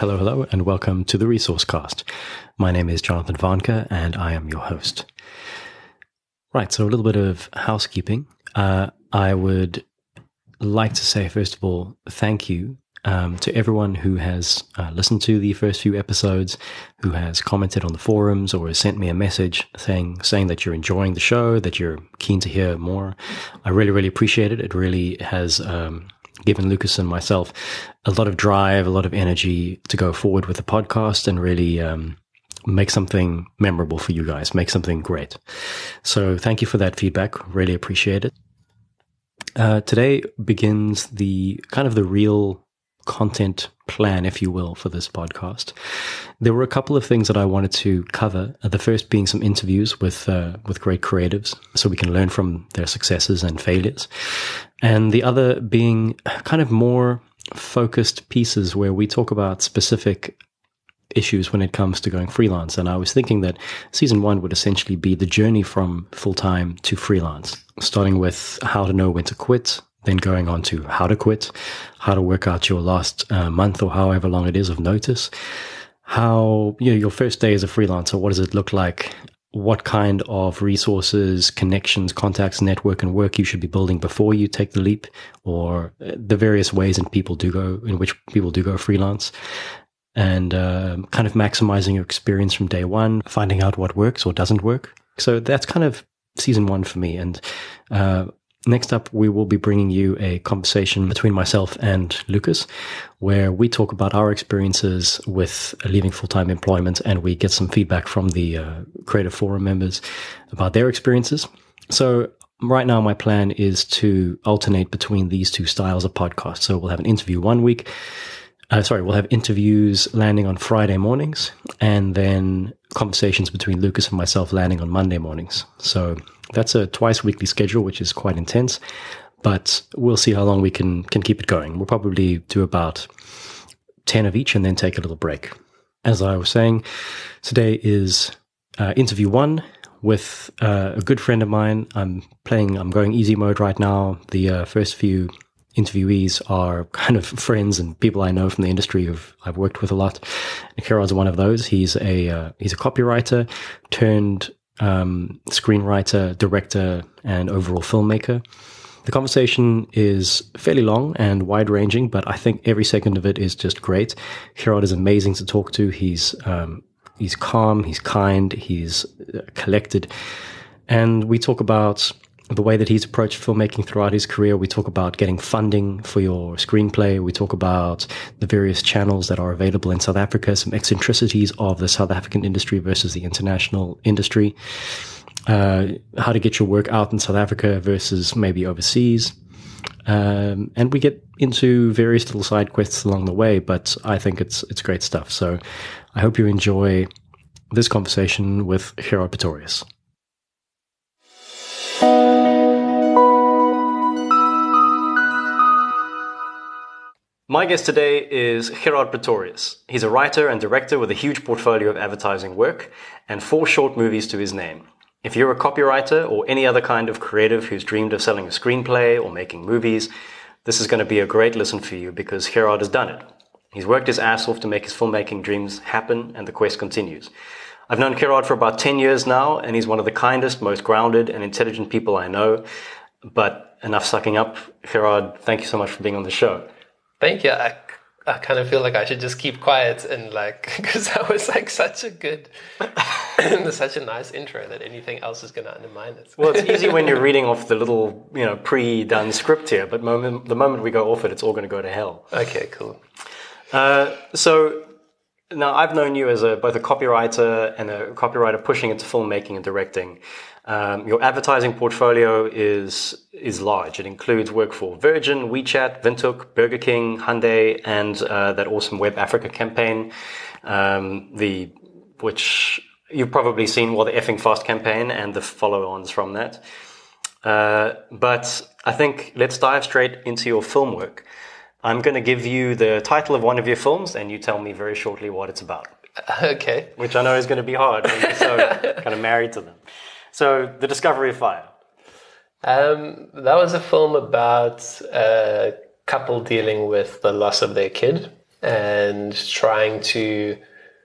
Hello, hello, and welcome to the Resource Cast. My name is Jonathan Vanka, and I am your host. Right, so a little bit of housekeeping. I would like to say, first of all, thank you to everyone who has listened to the first few episodes, who has commented on the forums or has sent me a message saying that you're enjoying the show, that you're keen to hear more. I really, really appreciate it. It really has given Lucas and myself a lot of drive, a lot of energy to go forward with the podcast and really make something memorable for you guys, make something great. So thank you for that feedback. Really appreciate it. Today begins the real content plan, if you will, for this podcast. There were a couple of things that I wanted to cover. The first being some interviews with great creatives, so we can learn from their successes and failures. And the other being kind of more focused pieces where we talk about specific issues when it comes to going freelance. And I was thinking that season 1 would essentially be the journey from full-time to freelance, starting with how to know when to quit, then going on to how to quit, how to work out your last month or however long it is of notice, how, your first day as a freelancer, what does it look like, what kind of resources, connections, contacts, network, and work you should be building before you take the leap, or the various ways in which people do go freelance, and kind of maximizing your experience from day one, finding out what works or doesn't work. So that's kind of season 1 for me. And next up, we will be bringing you a conversation between myself and Lucas, where we talk about our experiences with leaving full-time employment, and we get some feedback from the Creative Forum members about their experiences. So right now, my plan is to alternate between these two styles of podcast. So we'll have an interview one week. We'll have interviews landing on Friday mornings, and then conversations between Lucas and myself landing on Monday mornings. So that's a twice weekly schedule, which is quite intense, but we'll see how long we can keep it going. We'll probably do about 10 of each and then take a little break. As I was saying, today is interview 1 with a good friend of mine. I'm going easy mode right now. The first few interviewees are kind of friends and people I know from the industry who I've worked with a lot. And Gerard's one of those. He's a copywriter turned screenwriter, director, and overall filmmaker. The conversation is fairly long and wide-ranging, but I think every second of it is just great. Gerard is amazing to talk to. He's calm, he's kind, he's collected, and we talk about the way that he's approached filmmaking throughout his career. We talk about getting funding for your screenplay. We talk about the various channels that are available in South Africa, some eccentricities of the South African industry versus the international industry, how to get your work out in South Africa versus maybe overseas. And we get into various little side quests along the way, but I think it's great stuff. So I hope you enjoy this conversation with Gerard Pretorius. My guest today is Gerard Pretorius. He's a writer and director with a huge portfolio of advertising work and 4 short movies to his name. If you're a copywriter or any other kind of creative who's dreamed of selling a screenplay or making movies, this is going to be a great listen for you because Gerard has done it. He's worked his ass off to make his filmmaking dreams happen, and the quest continues. I've known Gerard for about 10 years now, and he's one of the kindest, most grounded and intelligent people I know. But enough sucking up. Gerard, thank you so much for being on the show. Thank you. I kind of feel like I should just keep quiet and because that was such a good, such a nice intro that anything else is going to undermine it. Well, it's easy when you're reading off the little, pre-done script here, but the moment we go off it, it's all going to go to hell. Okay, cool. So now I've known you as both a copywriter and a copywriter pushing into filmmaking and directing. Your advertising portfolio is large. It includes work for Virgin, WeChat, Windhoek, Burger King, Hyundai, and that awesome Web Africa campaign, which you've probably seen, the Effing Fast campaign and the follow-ons from that. But I think let's dive straight into your film work. I'm going to give you the title of one of your films, and you tell me very shortly what it's about. Okay. Which I know is going to be hard when you're so kind of married to them. So, The Discovery of Fire. That was a film about a couple dealing with the loss of their kid. and trying to,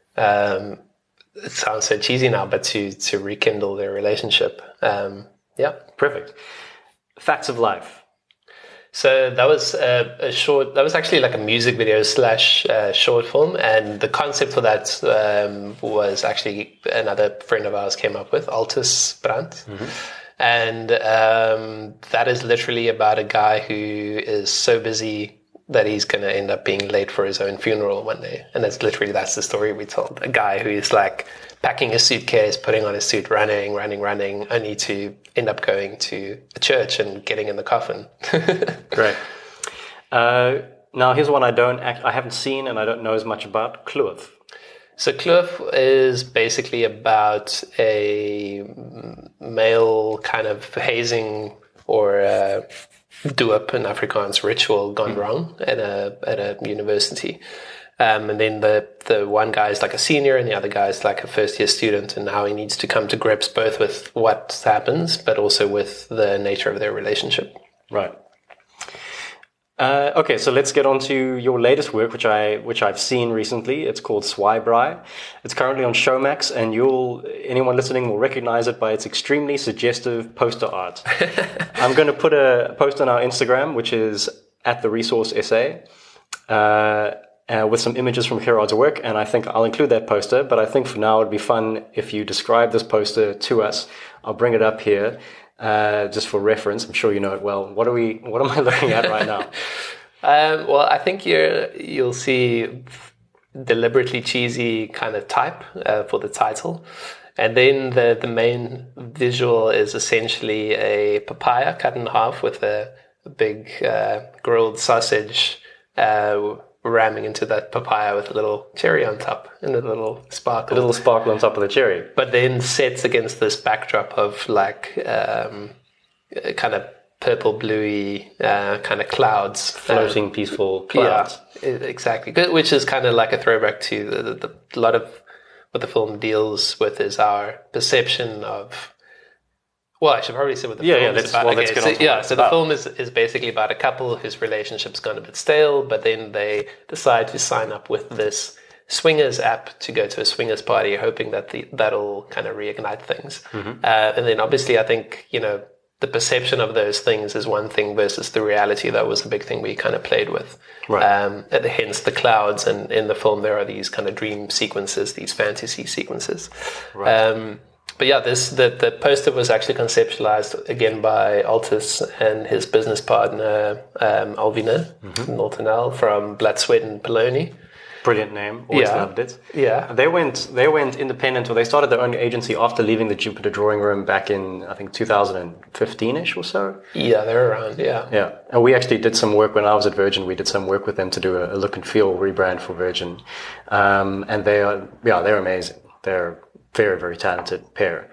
it sounds so cheesy now, but to rekindle their relationship. Yeah. Perfect. Facts of Life. So that was a short, that was actually like a music video slash short film. And the concept for that was actually another friend of ours came up with, Altus Brandt. And that is literally about a guy who is so busy that he's going to end up being late for his own funeral one day. And that's the story we told. A guy who is like packing his suitcase, putting on his suit, running, only to end up going to a church and getting in the coffin. Great. Now here's one I haven't seen and I don't know as much about, Kloof. So Kloof is basically about a male kind of hazing or doop in Afrikaans ritual gone wrong at a university. And then the one guy is like a senior and the other guy is like a first-year student, and now he needs to come to grips both with what happens but also with the nature of their relationship. Right. Okay, so let's get on to your latest work, which I've seen recently. It's called Swaaibraai. It's currently on Showmax, and anyone listening will recognize it by its extremely suggestive poster art. I'm going to put a post on our Instagram, which is @TheResourceSA, with some images from Gerard's work, and I think I'll include that poster. But I think for now it'd be fun if you describe this poster to us. I'll bring it up here. Just for reference, I'm sure you know it well. What am I looking at right now? Well, I think you'll see deliberately cheesy kind of type for the title. And then the main visual is essentially a papaya cut in half with a big grilled sausage ramming into that papaya with a little cherry on top and a little sparkle. A little sparkle on top of the cherry. But then sets against this backdrop of like kind of purple bluey kind of clouds. Floating peaceful clouds. Yeah, exactly. Which is kind of like a throwback to a lot of what the film deals with is our perception of. Well, I should probably say what the film is about. Let's get on to so the film is basically about a couple whose relationship's gone a bit stale, but then they decide to sign up with this swingers app to go to a swingers party, hoping that that'll kind of reignite things. And then obviously I think, the perception of those things is one thing versus the reality. That was the big thing we kind of played with. Right. Hence the clouds, and in the film there are these kind of dream sequences, these fantasy sequences. Right. But yeah, the poster was actually conceptualized again by Altus and his business partner Alvina Noltenel from Blood, Sweat and Polony. Brilliant name. Always loved it. Yeah. They went independent, or they started their own agency after leaving the Jupiter Drawing Room back in, I think, 2015-ish or so. Yeah, they're around, yeah. Yeah. And we actually did some work when I was at Virgin. We did some work with them to do a look and feel rebrand for Virgin. And they're amazing. They're very, very talented pair.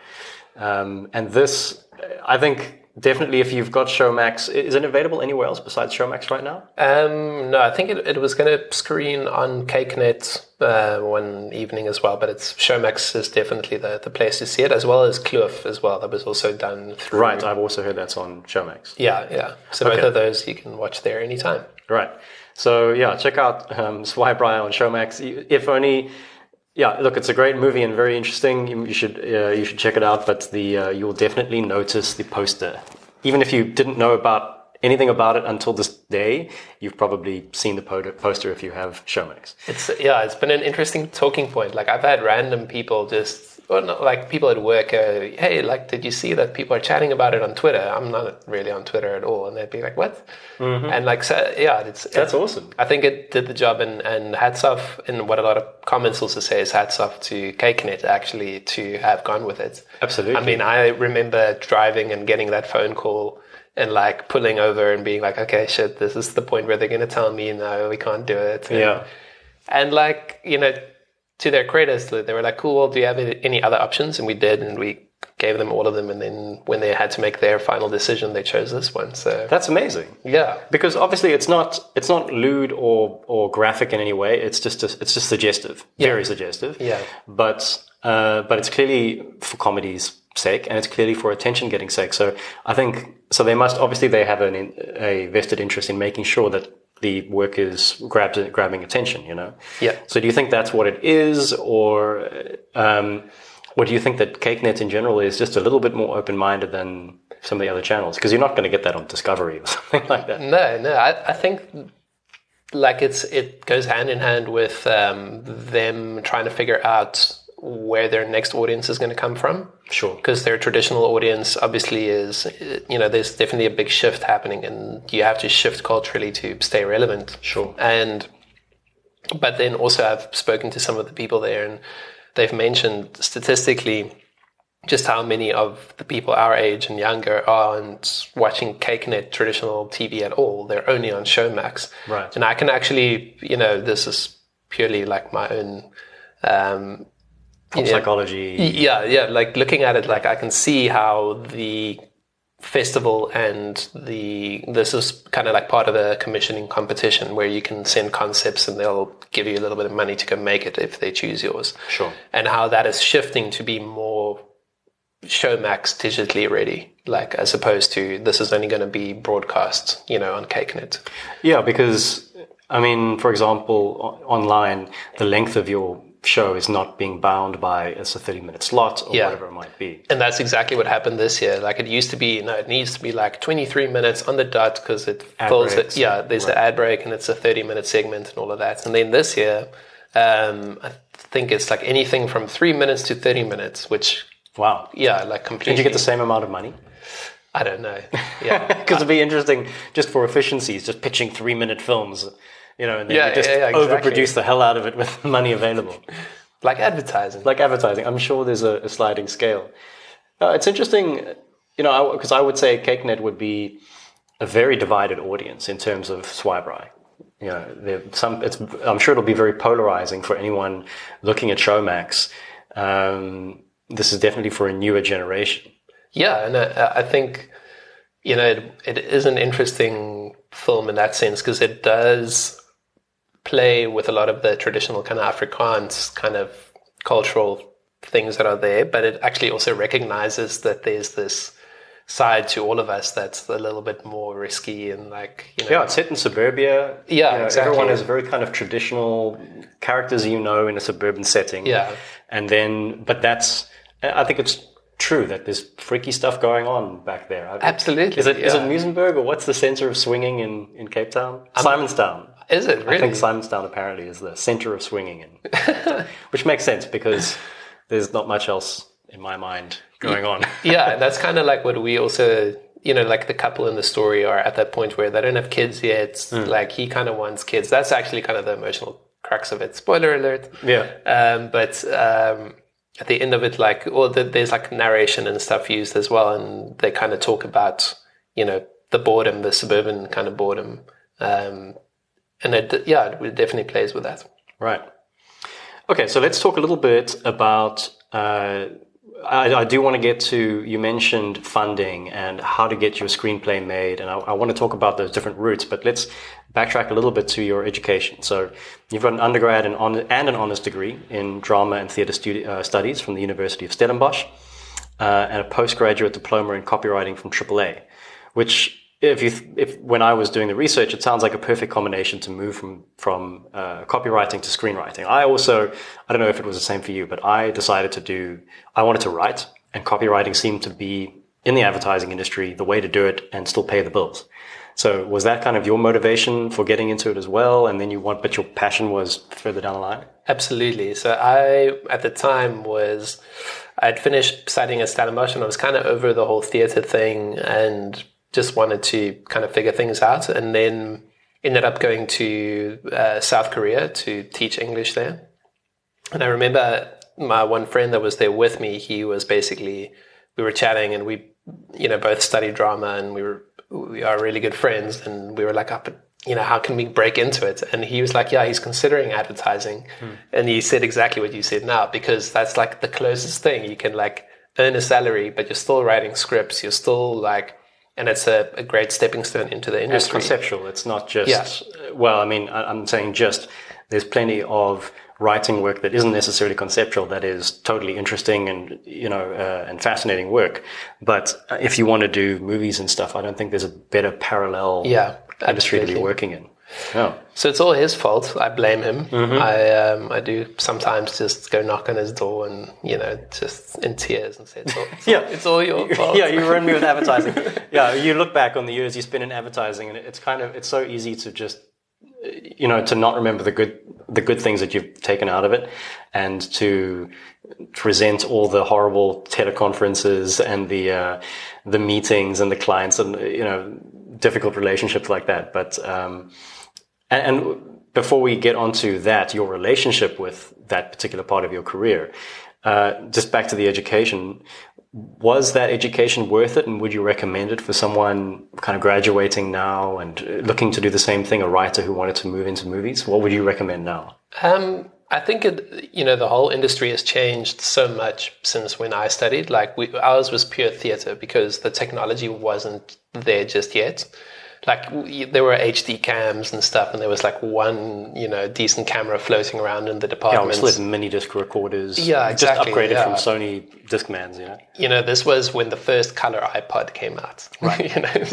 And this, I think, definitely if you've got Showmax, is it available anywhere else besides Showmax right now? No, I think it was going to screen on CakeNet one evening as well, but Showmax is definitely the place to see it, as well as Kloof as well. That was also done through... Right, I've also heard that's on Showmax. Yeah. So both of those you can watch there anytime. Right. So yeah, check out Swaaibraai on Showmax. If only... Yeah, look, it's a great movie and very interesting. You should check it out. But you'll definitely notice the poster, even if you didn't know anything about it until this day. You've probably seen the poster if you have Showmax. It's been an interesting talking point. Like I've had random people people at work go, hey, like, did you see that people are chatting about it on Twitter? I'm not really on Twitter at all. And they'd be like, what? And like, so, yeah, that's awesome. I think it did the job, and hats off. And what a lot of comments also say is hats off to CakeNet actually to have gone with it. Absolutely. I mean, I remember driving and getting that phone call and like pulling over and being like, okay, shit, this is the point where they're going to tell me, no, we can't do it. And like, to their credit, they were like, cool, well, do you have any other options? And we did, and we gave them all of them. And then when they had to make their final decision, they chose this one. So that's amazing. Yeah. Because obviously it's not lewd or graphic in any way. It's just suggestive, very suggestive. Yeah. But it's clearly for comedy's sake, and it's clearly for attention getting sake. So I think, they have a vested interest in making sure that the work is grabbing attention, you know? Yeah. So do you think that's what it is, or do you think that CakeNet in general is just a little bit more open-minded than some of the other channels? Because you're not going to get that on Discovery or something like that. No. I think like it goes hand in hand with them trying to figure out where their next audience is going to come from. Sure. Because their traditional audience obviously is, you know, there's definitely a big shift happening, and you have to shift culturally to stay relevant. Sure. But then also I've spoken to some of the people there, and they've mentioned statistically just how many of the people our age and younger aren't watching CakeNet traditional TV at all. They're only on Showmax. Right. And I can actually, you know, this is purely like my own psychology. Yeah. Like looking at it, like I can see how the festival and this is kind of like part of a commissioning competition where you can send concepts and they'll give you a little bit of money to go make it if they choose yours. Sure. And how that is shifting to be more Showmax digitally ready, like as opposed to this is only going to be broadcast, you know, on CakeNet. Yeah, because I mean, for example, online, the length of your show is not being bound by it's a 30-minute slot or whatever it might be. And that's exactly what happened this year. Like it used to be, it needs to be like 23 minutes on the dot because it fills it. Yeah, there's an ad break and it's a 30-minute segment and all of that. And then this year, I think it's like anything from 3 minutes to 30 minutes, which... Wow. Yeah, like completely. Did you get the same amount of money? I don't know. Yeah. Because it'd be interesting just for efficiencies, just pitching 3-minute films, you know, and then you just exactly. overproduce the hell out of it with money available. Like advertising. I'm sure there's a sliding scale. It's interesting, you know, because I would say CakeNet would be a very divided audience in terms of Swipe-Rai. You know, I'm sure it'll be very polarizing for anyone looking at Showmax. This is definitely for a newer generation. Yeah, and I think, you know, it is an interesting film in that sense because it does play with a lot of the traditional kind of Afrikaans kind of cultural things that are there, but it actually also recognizes that there's this side to all of us that's a little bit more risky and like, you know. Yeah, it's set in suburbia. Yeah, you know, exactly. Everyone has very kind of traditional characters, you know, in a suburban setting. Yeah. And then, but I think it's true that there's freaky stuff going on back there. Absolutely. Is it Muizenberg, or what's the center of swinging in Cape Town? Simonstown. Is it really? I think Simonstown apparently is the center of swinging, which makes sense because there's not much else in my mind going on. Yeah, that's kind of like what we also, you know, like the couple in the story are at that point where they don't have kids yet. Like he kind of wants kids. That's actually kind of the emotional crux of it. Spoiler alert. Yeah. But at the end of it, like, there's like narration and stuff used as well, and they kind of talk about, you know, the boredom, the suburban kind of boredom, and it definitely plays with that. Right. Okay, so let's talk a little bit about. I do want to get to, you mentioned funding and how to get your screenplay made, and I want to talk about those different routes, but let's backtrack a little bit to your education. So you've got an undergrad and an honors degree in drama and theatre studies from the University of Stellenbosch, and a postgraduate diploma in copywriting from AAA, which if when I was doing the research, it sounds like a perfect combination to move from copywriting to screenwriting. I don't know if it was the same for you, but I wanted to write, and copywriting seemed to be, in the advertising industry, the way to do it and still pay the bills. So was that kind of your motivation for getting into it as well? And then but your passion was further down the line? Absolutely. So at the time I'd finished studying at Stellenbosch and I was kind of over the whole theatre thing and just wanted to kind of figure things out, and then ended up going to South Korea to teach English there. And I remember my one friend that was there with me, we were chatting and we, you know, both studied drama and we are really good friends, and we were like, you know, how can we break into it? And he was like, yeah, he's considering advertising. And he said exactly what you said now, because that's like the closest thing. You can like earn a salary, but you're still writing scripts. You're still like, and it's a great stepping stone into the industry. It's conceptual. It's not just, well, I mean, I'm saying there's plenty of writing work that isn't necessarily conceptual, that is totally interesting and, you know, and fascinating work. But if you want to do movies and stuff, I don't think there's a better parallel industry to be working in. Oh. So it's all his fault. I blame him. I do sometimes just go knock on his door and, just in tears and say, it's all your fault. Yeah, you ruined me with advertising. Yeah, you look back on the years you spent in advertising, and it's so easy to just, to not remember the good things that you've taken out of it, and to present all the horrible teleconferences and the meetings and the clients and, difficult relationships like that. But, and before we get onto that, your relationship with that particular part of your career, just back to the education, was that education worth it? And would you recommend it for someone kind of graduating now and looking to do the same thing, a writer who wanted to move into movies? What would you recommend now? I think the whole industry has changed so much since when I studied. Like ours was pure theater because the technology wasn't there just yet. Like there were HD cams and stuff, and there was like one, decent camera floating around in the department. Yeah, we still had mini disc recorders. Yeah, exactly. Just upgraded from Sony Discmans, This was when the first color iPod came out. Right.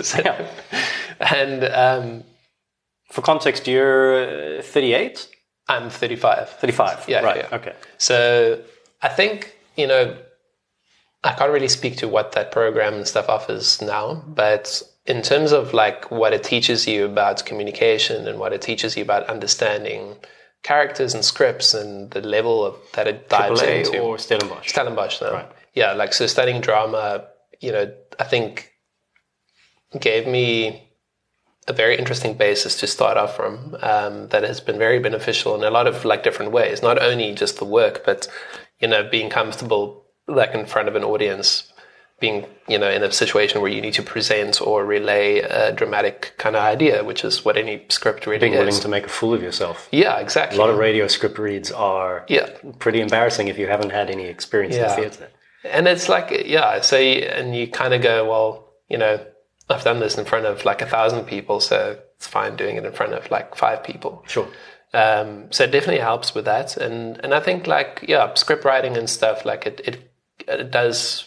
And for context, you're 38? I'm 35. 35. Yeah. Right. Yeah. Okay. So I think, I can't really speak to what that program and stuff offers now, but in terms of like what it teaches you about communication and what it teaches you about understanding characters and scripts and the level that it dives AAA into. Or Stellenbosch? Stellenbosch now. Right. Yeah, like so studying drama, I think gave me a very interesting basis to start off from, that has been very beneficial in a lot of like different ways, not only just the work, but, being comfortable like in front of an audience, being, in a situation where you need to present or relay a dramatic kind of idea, which is what any script really is. Being willing to make a fool of yourself. Yeah, exactly. A lot of radio script reads are pretty embarrassing if you haven't had any experience in theatre. And it's like, and you kind of go, well, I've done this in front of like 1,000 people, so it's fine doing it in front of like 5 people. Sure. So it definitely helps with that. And I think like, script writing and stuff, like it does,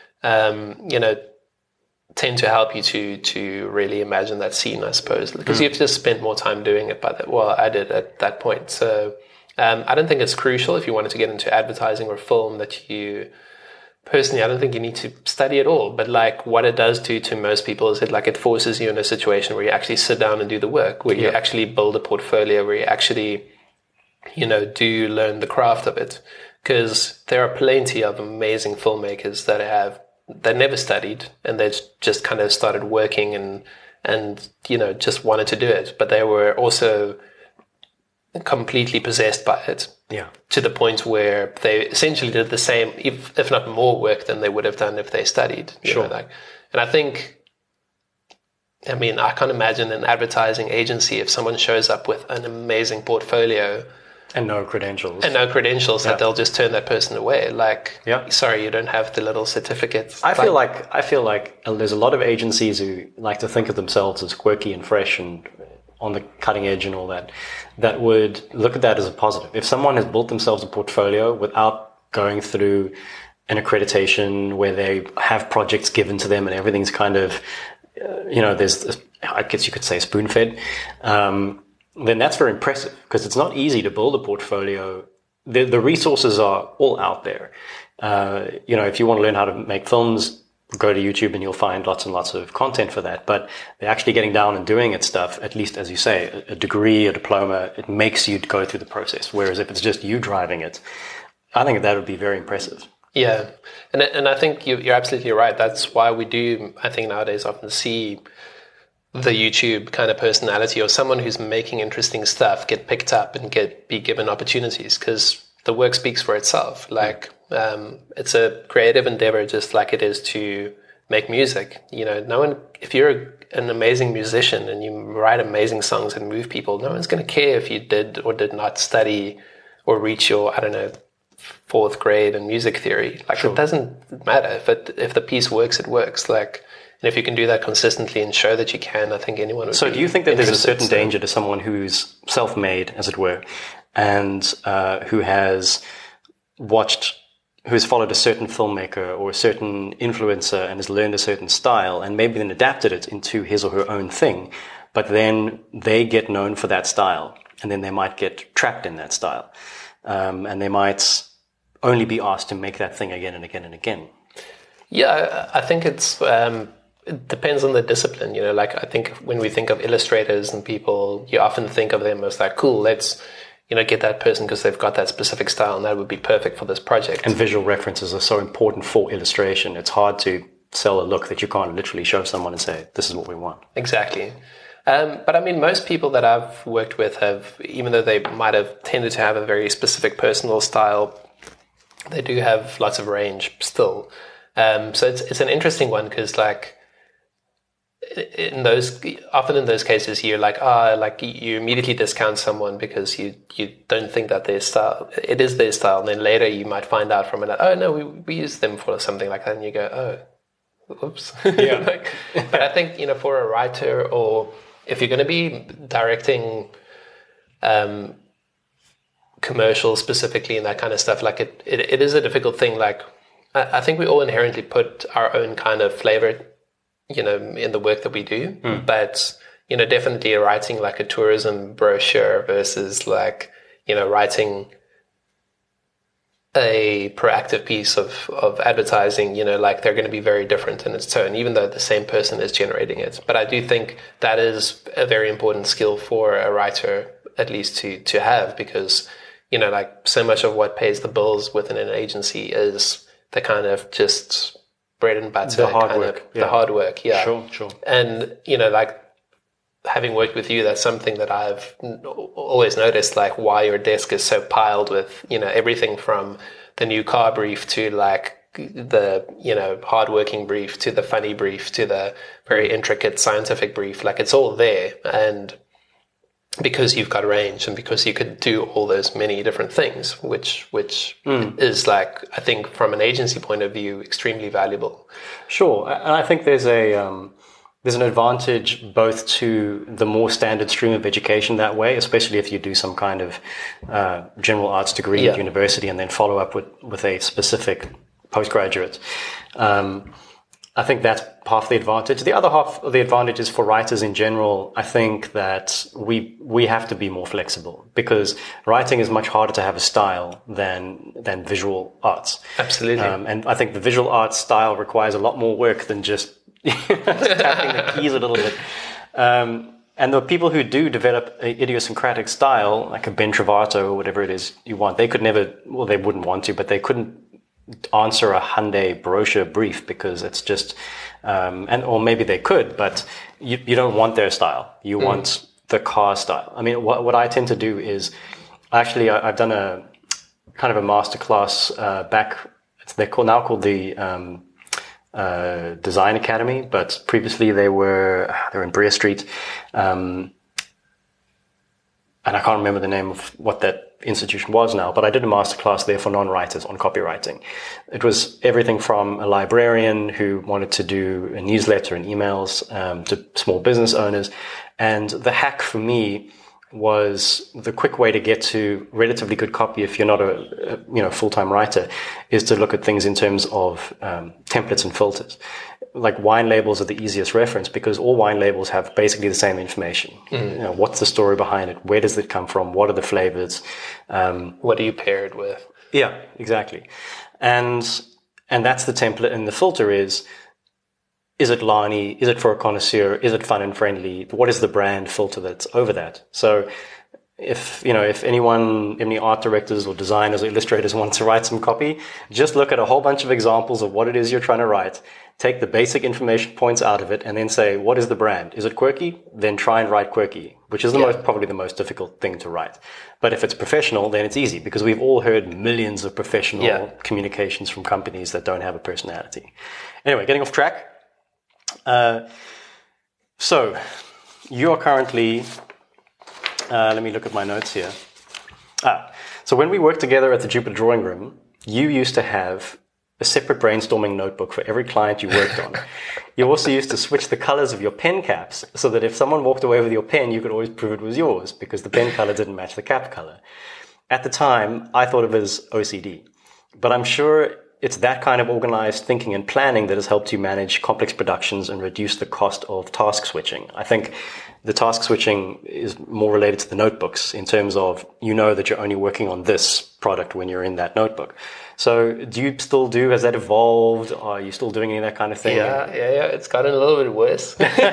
tend to help you to really imagine that scene, I suppose, because you've just spent more time doing it I did at that point. So, I don't think it's crucial if you wanted to get into advertising or film personally, I don't think you need to study at all, but like what it does do to most people is it forces you in a situation where you actually sit down and do the work, where you actually build a portfolio, where you actually, do learn the craft of it. Because there are plenty of amazing filmmakers that never studied and they just kind of started working and just wanted to do it, but they were also completely possessed by it. Yeah. To the point where they essentially did the same, if not more work than they would have done if they studied. Sure. And I think, I can't imagine an advertising agency if someone shows up with an amazing portfolio and no credentials that they'll just turn that person away. Sorry, you don't have the little certificate. I feel like there's a lot of agencies who like to think of themselves as quirky and fresh and on the cutting edge and all that would look at that as a positive. If someone has built themselves a portfolio without going through an accreditation where they have projects given to them and everything's kind of, there's, I guess you could say spoon-fed, then that's very impressive because it's not easy to build a portfolio. The resources are all out there. If you want to learn how to make films, go to YouTube and you'll find lots and lots of content for that. But they're actually getting down and doing it stuff, at least as you say, a degree, a diploma, it makes you go through the process. Whereas if it's just you driving it, I think that would be very impressive. Yeah. And I think you're absolutely right. That's why we do, I think nowadays often see the YouTube kind of personality or someone who's making interesting stuff get picked up and be given opportunities because the work speaks for itself. It's a creative endeavor, just like it is to make music. If you're an amazing musician and you write amazing songs and move people, no one's going to care if you did or did not study or reach your, 4th grade in music theory. Sure. It doesn't matter. If the piece works, it works. And if you can do that consistently and show that you can, I think anyone would. So do you think that there's a certain danger to someone who's self-made, as it were, and who has followed a certain filmmaker or a certain influencer and has learned a certain style and maybe then adapted it into his or her own thing, but then they get known for that style, and then they might get trapped in that style, and they might only be asked to make that thing again and again and again. Yeah, I think it depends on the discipline. Like I think when we think of illustrators and people, you often think of them as like, cool, let's get that person because they've got that specific style and that would be perfect for this project. And visual references are so important for illustration. It's hard to sell a look that you can't literally show someone and say, this is what we want. Exactly. But I mean, most people that I've worked with have, even though they might have tended to have a very specific personal style, they do have lots of range still. So it's an interesting one because like often in those cases you're like, you immediately discount someone because you don't think that it is their style. And then later you might find out from it, oh no, we use them for something like that. And you go, oh, oops. Yeah. But I think, for a writer, or if you're going to be directing commercials specifically and that kind of stuff, like it is a difficult thing. Like I think we all inherently put our own kind of flavor, in the work that we do, but definitely writing like a tourism brochure versus like writing a proactive piece of advertising, like they're going to be very different in its tone, even though the same person is generating it. But I do think that is a very important skill for a writer, at least to have, because like so much of what pays the bills within an agency is the kind of just bread and butter, the hard work. The hard work. Yeah. Sure. And, like having worked with you, that's something that I've always noticed, like why your desk is so piled with, everything from the new car brief to like the, hardworking brief to the funny brief to the very intricate scientific brief. Like it's all there. And because you've got range and because you could do all those many different things, which is like, I think from an agency point of view, extremely valuable. Sure. And I think there's an advantage both to the more standard stream of education that way, especially if you do some kind of general arts degree at university and then follow up with a specific postgraduate. I think that's half the advantage. The other half of the advantage is for writers in general. I think that we have to be more flexible because writing is much harder to have a style than visual arts. Absolutely. And I think the visual arts style requires a lot more work than just tapping the keys a little bit. And the people who do develop an idiosyncratic style, like a Ben Trovato or whatever it is you want, they wouldn't want to, but they couldn't answer a Hyundai brochure brief because it's just, or maybe they could, but you don't want their style. You want the car style. I mean, what I tend to do is actually I've done a kind of a masterclass back. They're now called the Design Academy, but previously they're in Brea Street, and I can't remember the name of what that institution was now, but I did a masterclass there for non-writers on copywriting. It was everything from a librarian who wanted to do a newsletter and emails to small business owners. And the hack for me was the quick way to get to relatively good copy if you're not a full-time writer is to look at things in terms of templates and filters. Like wine labels are the easiest reference because all wine labels have basically the same information. What's the story behind it? Where does it come from? What are the flavors? What do you pair it with? Yeah, exactly. And that's the template. And the filter is it Lani? Is it for a connoisseur? Is it fun and friendly? What is the brand filter that's over that? So if any art directors or designers or illustrators want to write some copy, just look at a whole bunch of examples of what it is you're trying to write, take the basic information points out of it, and then say, what is the brand? Is it quirky? Then try and write quirky, which is probably the most difficult thing to write. But if it's professional, then it's easy because we've all heard millions of professional communications from companies that don't have a personality. Anyway, getting off track. So you're currently, let me look at my notes here. So when we worked together at the Jupiter Drawing Room, you used to have a separate brainstorming notebook for every client you worked on. You also used to switch the colors of your pen caps so that if someone walked away with your pen, you could always prove it was yours because the pen color didn't match the cap color. At the time, I thought of it as OCD, but I'm sure it's that kind of organized thinking and planning that has helped you manage complex productions and reduce the cost of task switching. I think the task switching is more related to the notebooks in terms of, you know, that you're only working on this product when you're in that notebook. So do you still do, has that evolved? Are you still doing any of that kind of thing? Yeah. It's gotten a little bit worse.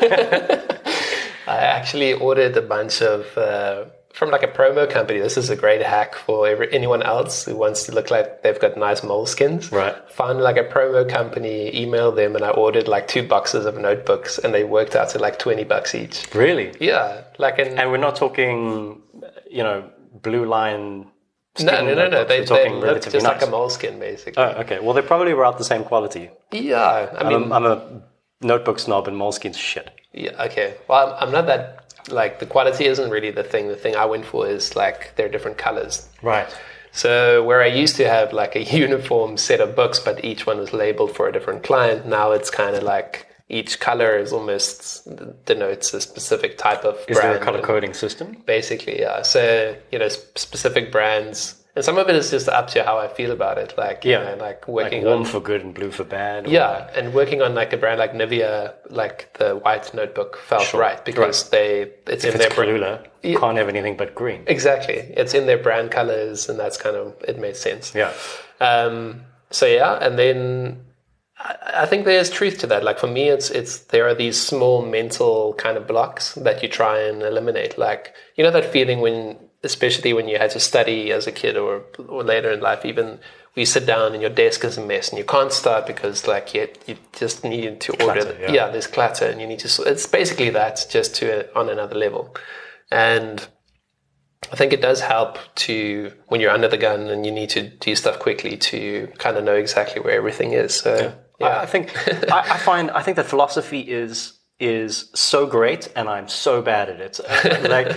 I actually ordered a bunch of, from like a promo company. This is a great hack for anyone else who wants to look like they've got nice moleskins. Right. Found like a promo company, emailed them, and I ordered like 2 boxes of notebooks, and they worked out to like $20 each. Really? Yeah. And we're not talking, you know, blue line. No. They look just nice. like a moleskin, basically. Oh, okay. Well, they probably were out the same quality. Yeah. I mean, I'm a notebook snob, and moleskin's shit. Yeah. Okay. Well, I'm not that. Like, the quality isn't really the thing. The thing I went for is like they're different colors. Right. So where I used to have like a uniform set of books, but each one was labeled for a different client, now it's kind of like each color is almost denotes a specific type of brand. Is there a color coding system? Basically, yeah. So, you know, specific brands. And some of it is just up to how I feel about it. Like, you know, like working like warm for good and blue for bad. Yeah, and working on like a brand like Nivea, like the white notebook felt right because it's in their brand. You can't have anything but green. Exactly. It's in their brand colors, and that's kind of, it made sense. Yeah. So yeah, and then I think there's truth to that. Like for me, it's there are these small mental kind of blocks that you try and eliminate. Like, you know, that feeling especially when you had to study as a kid or later in life, even when you sit down and your desk is a mess and you can't start because like you just need to order. There's clutter and you need to. It's basically that, just on another level. And I think it does help to, when you're under the gun and you need to do stuff quickly, to kind of know exactly where everything is. So I think I think that philosophy is so great, and I'm so bad at it. Like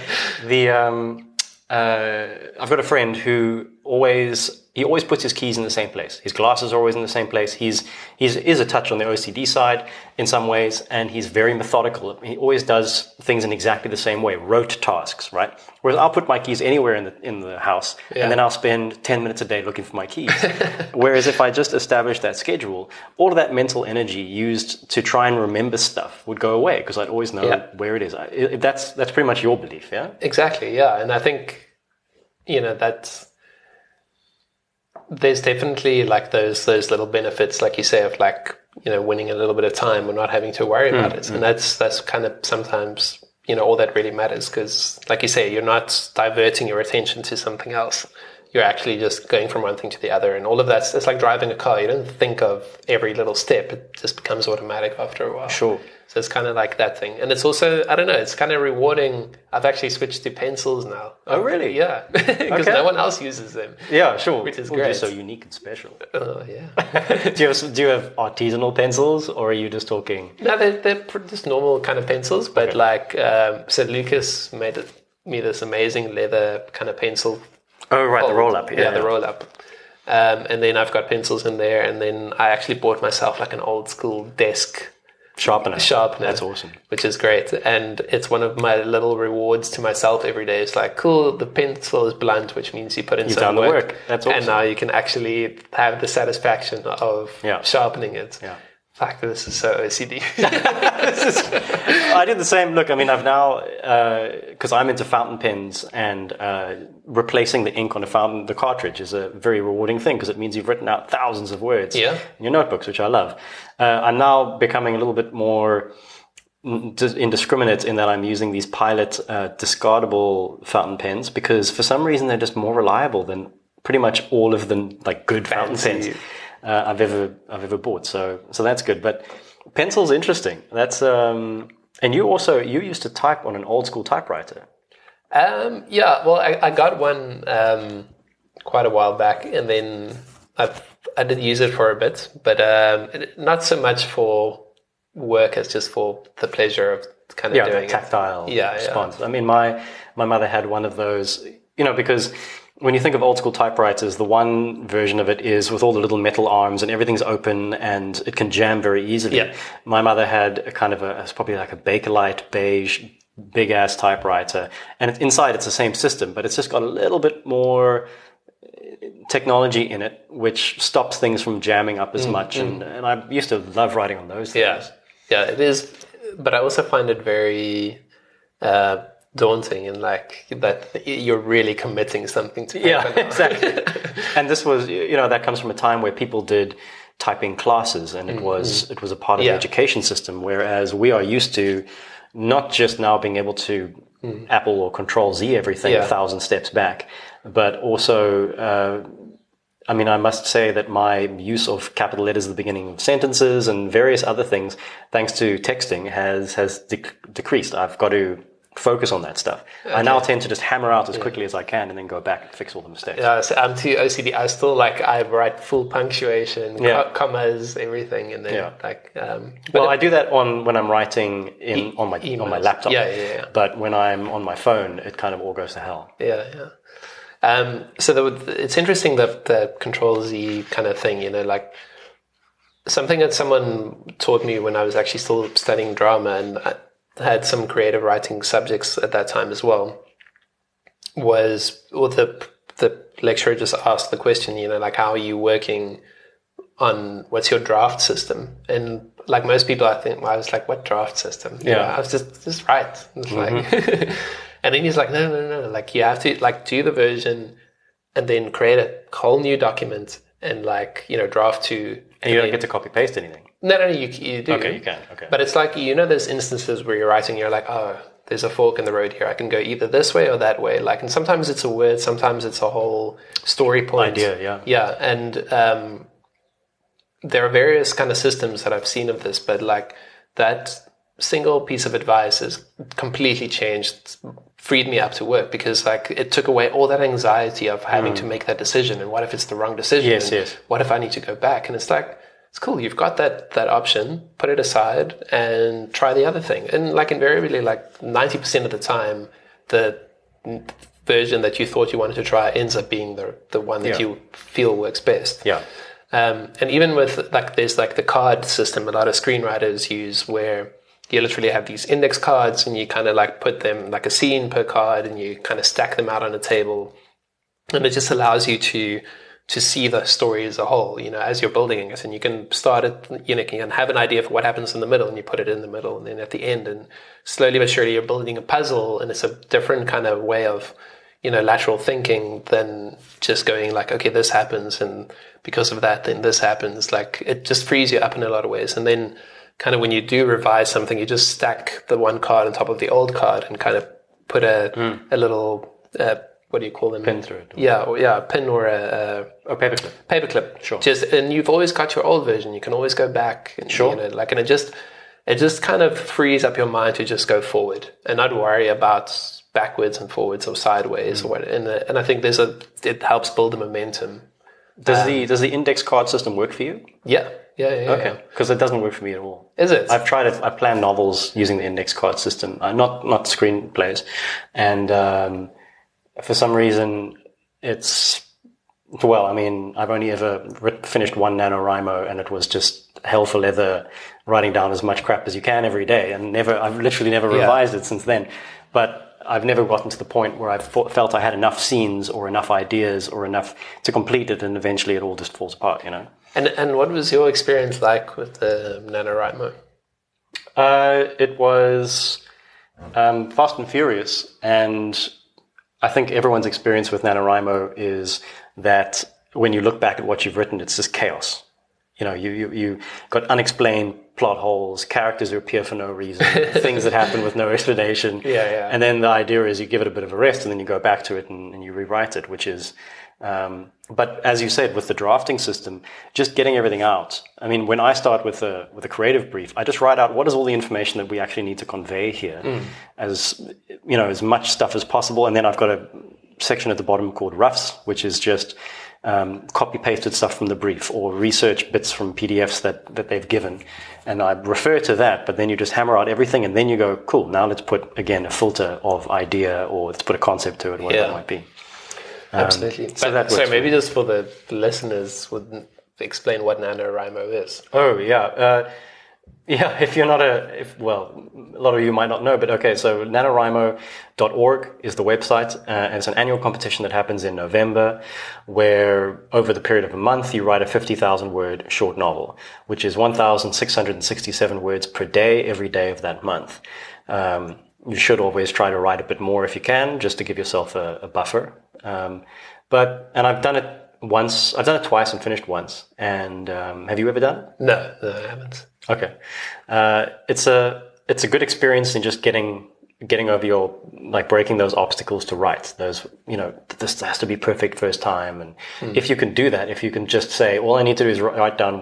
I've got a friend who always puts his keys in the same place. His glasses are always in the same place. He's a touch on the OCD side in some ways, and he's very methodical. He always does things in exactly the same way, rote tasks, right? Whereas I'll put my keys anywhere in the house, and then I'll spend 10 minutes a day looking for my keys. Whereas if I just established that schedule, all of that mental energy used to try and remember stuff would go away because I'd always know where it is. That's pretty much your belief, yeah? Exactly, yeah. And I think, you know, there's definitely like those little benefits, like you say, of like, you know, winning a little bit of time or not having to worry about it. And that's kind of sometimes, you know, all that really matters, because like you say, you're not diverting your attention to something else. You're actually just going from one thing to the other, and all of that's, it's like driving a car. You don't think of every little step. It just becomes automatic after a while. Sure. So it's kind of like that thing. And it's also, I don't know, it's kind of rewarding. I've actually switched to pencils now. Oh, really? Yeah. Because no one else uses them. Yeah, sure. Which is great. You're so unique and special. Oh, yeah. Do you have artisanal pencils, or are you just talking? No, they're just normal kind of pencils. But like, so Lucas made me this amazing leather kind of pencil. Oh, right, the roll-up. Yeah, the roll-up. And then I've got pencils in there. And then I actually bought myself like an old school desk sharpener. That's awesome. Which is great. And it's one of my little rewards to myself every day. It's like, cool, the pencil is blunt, which means you put in some work. That's awesome. And now you can actually have the satisfaction of sharpening it. Yeah. Fuck, this is so OCD. I did the same. Look, I mean, I've now, because I'm into fountain pens, and replacing the ink on the cartridge is a very rewarding thing, because it means you've written out thousands of words in your notebooks, which I love. I'm now becoming a little bit more indiscriminate in that I'm using these Pilot discardable fountain pens, because for some reason they're just more reliable than pretty much all of the like good fountain pens I've ever bought. So that's good. But pencil's interesting. That's and you used to type on an old school typewriter. Well, I got one quite a while back, and then I did use it for a bit, but not so much for work as just for the pleasure of kind of doing it. Tactile response. I mean, my mother had one of those, you know, because when you think of old school typewriters, the one version of it is with all the little metal arms and everything's open and it can jam very easily. Yeah. My mother had a kind of it's probably like a Bakelite beige, big ass typewriter. And inside it's the same system, but it's just got a little bit more, technology in it which stops things from jamming up as much. And I used to love writing on those things. Yeah, it is. But I also find it very daunting, and like that you're really committing something to paper. Yeah, exactly. And this was, that comes from a time where people did typing classes, and it was a part of the education system, whereas we are used to not just now being able to Apple or Control Z everything 1,000 steps back, but also, I must say that my use of capital letters at the beginning of sentences and various other things, thanks to texting, has decreased. I've got to focus on that stuff. Okay. I now tend to just hammer out as quickly as I can and then go back and fix all the mistakes. Yeah, so I'm too OCD. I still I write full punctuation, commas, everything, and then I do that when I'm writing on my laptop. Yeah. But when I'm on my phone, it kind of all goes to hell. Yeah. So it's interesting that the Control Z kind of thing, like something that someone taught me when I was actually still studying drama, and I had some creative writing subjects at that time as well, the lecturer just asked the question, like, how are you working on, what's your draft system? And like most people, I was like, what draft system? I was just write. It's like, and then he's like, no, like you have to like do the version and then create a whole new document and draft to. And you don't get to copy paste anything. No, you do. Okay, you can. Okay. But it's like, there's instances where you're writing, you're like, oh, there's a fork in the road here. I can go either this way or that way. Like, and sometimes it's a word, sometimes it's a whole story point. Idea, yeah. Yeah, and there are various kind of systems that I've seen of this, but like that single piece of advice has completely freed me up to work, because like it took away all that anxiety of having to make that decision. And what if it's the wrong decision? Yes. What if I need to go back? And it's like, it's cool. You've got that option, put it aside and try the other thing. And like invariably, like 90% of the time, the version that you thought you wanted to try ends up being the one that you feel works best. Yeah. And even with there's the card system a lot of screenwriters use, where you literally have these index cards and you kind of put them like a scene per card and you kind of stack them out on a table. And it just allows you to see the story as a whole, as you're building it. And you can start it, you can have an idea for what happens in the middle and you put it in the middle and then at the end, and slowly but surely you're building a puzzle, and it's a different kind of way of, lateral thinking than just going like, okay, this happens and because of that, then this happens. Like it just frees you up in a lot of ways. And then kind of when you do revise something, you just stack the one card on top of the old card and kind of put a little, what do you call them? Pin through it. A pin or a paperclip. Paperclip. Sure. And you've always got your old version. You can always go back. And, and it just kind of frees up your mind to just go forward and not worry about backwards and forwards or sideways or what. And I think it helps build the momentum. Does the index card system work for you? Yeah. Okay. Because it doesn't work for me at all. Is it? I've tried it. I plan novels using the index card system, not screenplays, and for some reason I've only ever finished one NaNoWriMo, and it was just hell for leather, writing down as much crap as you can every day, and I've literally never revised it since then. But I've never gotten to the point where I've felt I had enough scenes or enough ideas or enough to complete it, and eventually it all just falls apart, And what was your experience like with the NaNoWriMo? It was fast and furious, and I think everyone's experience with NaNoWriMo is that when you look back at what you've written, it's just chaos. You got unexplained plot holes, characters who appear for no reason, things that happen with no explanation. Yeah. And then the idea is you give it a bit of a rest and then you go back to it and you rewrite it, which is, but as you said, with the drafting system, just getting everything out. I mean, when I start with a creative brief, I just write out what is all the information that we actually need to convey here, as much stuff as possible. And then I've got a section at the bottom called roughs, which is just copy pasted stuff from the brief or research bits from PDFs that they've given. And I refer to that, but then you just hammer out everything and then you go, cool, now let's put, again, a filter of idea, or let's put a concept to it, whatever it might be. Absolutely. So maybe just for the listeners, would explain what NaNoWriMo is. Oh, yeah. Yeah, if you're not well, a lot of you might not know, but okay, so NaNoWriMo.org is the website, and it's an annual competition that happens in November, where over the period of a month, you write a 50,000 word short novel, which is 1,667 words per day, every day of that month. You should always try to write a bit more if you can, just to give yourself a buffer. And I've done it once, I've done it twice and finished once. And have you ever done it? No, I haven't. Okay. It's a good experience in just getting over your, like, breaking those obstacles to write. Those, this has to be perfect first time. And if you can do that, if you can just say, all I need to do is write down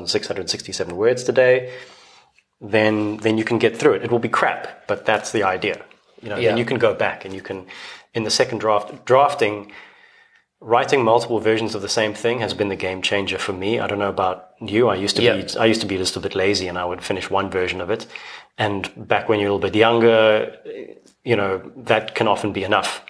1,667 words today, then you can get through it. It will be crap, but that's the idea. Then you can go back and you can, in the second drafting, writing multiple versions of the same thing has been the game changer for me. I don't know about you. I used to be just a bit lazy, and I would finish one version of it. And back when you're a little bit younger, that can often be enough.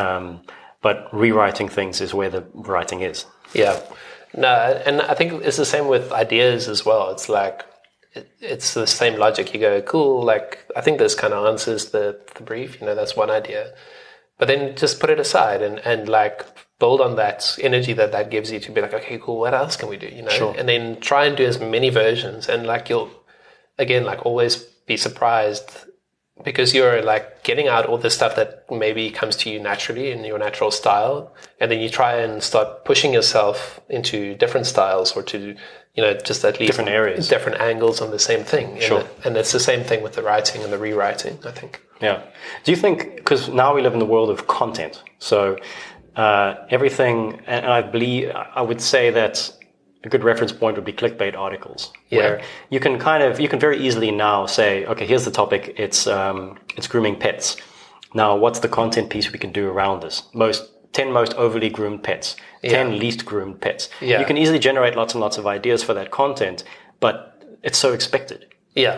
But rewriting things is where the writing is. Yeah. No, and I think it's the same with ideas as well. It's like, it's the same logic. You go, cool, like, I think this kind of answers the brief, that's one idea. But then just put it aside and like build on that energy that gives you to be like, okay, cool, what else can we do? Sure. And then try and do as many versions. And like, you'll, again, like, always be surprised, because you're like getting out all the stuff that maybe comes to you naturally in your natural style. And then you try and start pushing yourself into different styles, or to, just at least different areas, different angles on the same thing. Sure. And it's the same thing with the writing and the rewriting, I think. Yeah. Do you think, because now we live in the world of content, so everything, and I would say that a good reference point would be clickbait articles, where you can very easily now say, okay, here's the topic, it's grooming pets. Now, what's the content piece we can do around this? 10 most overly groomed pets, 10 least groomed pets. Yeah. You can easily generate lots and lots of ideas for that content, but it's so expected. Yeah.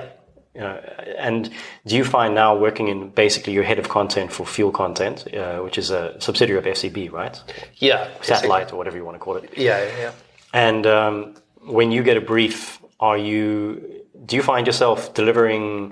And do you find now, working in, basically, you're head of content for Fuel Content, which is a subsidiary of FCB, right? Yeah. Satellite, or whatever you want to call it. Yeah. And when you get a brief, do you find yourself delivering?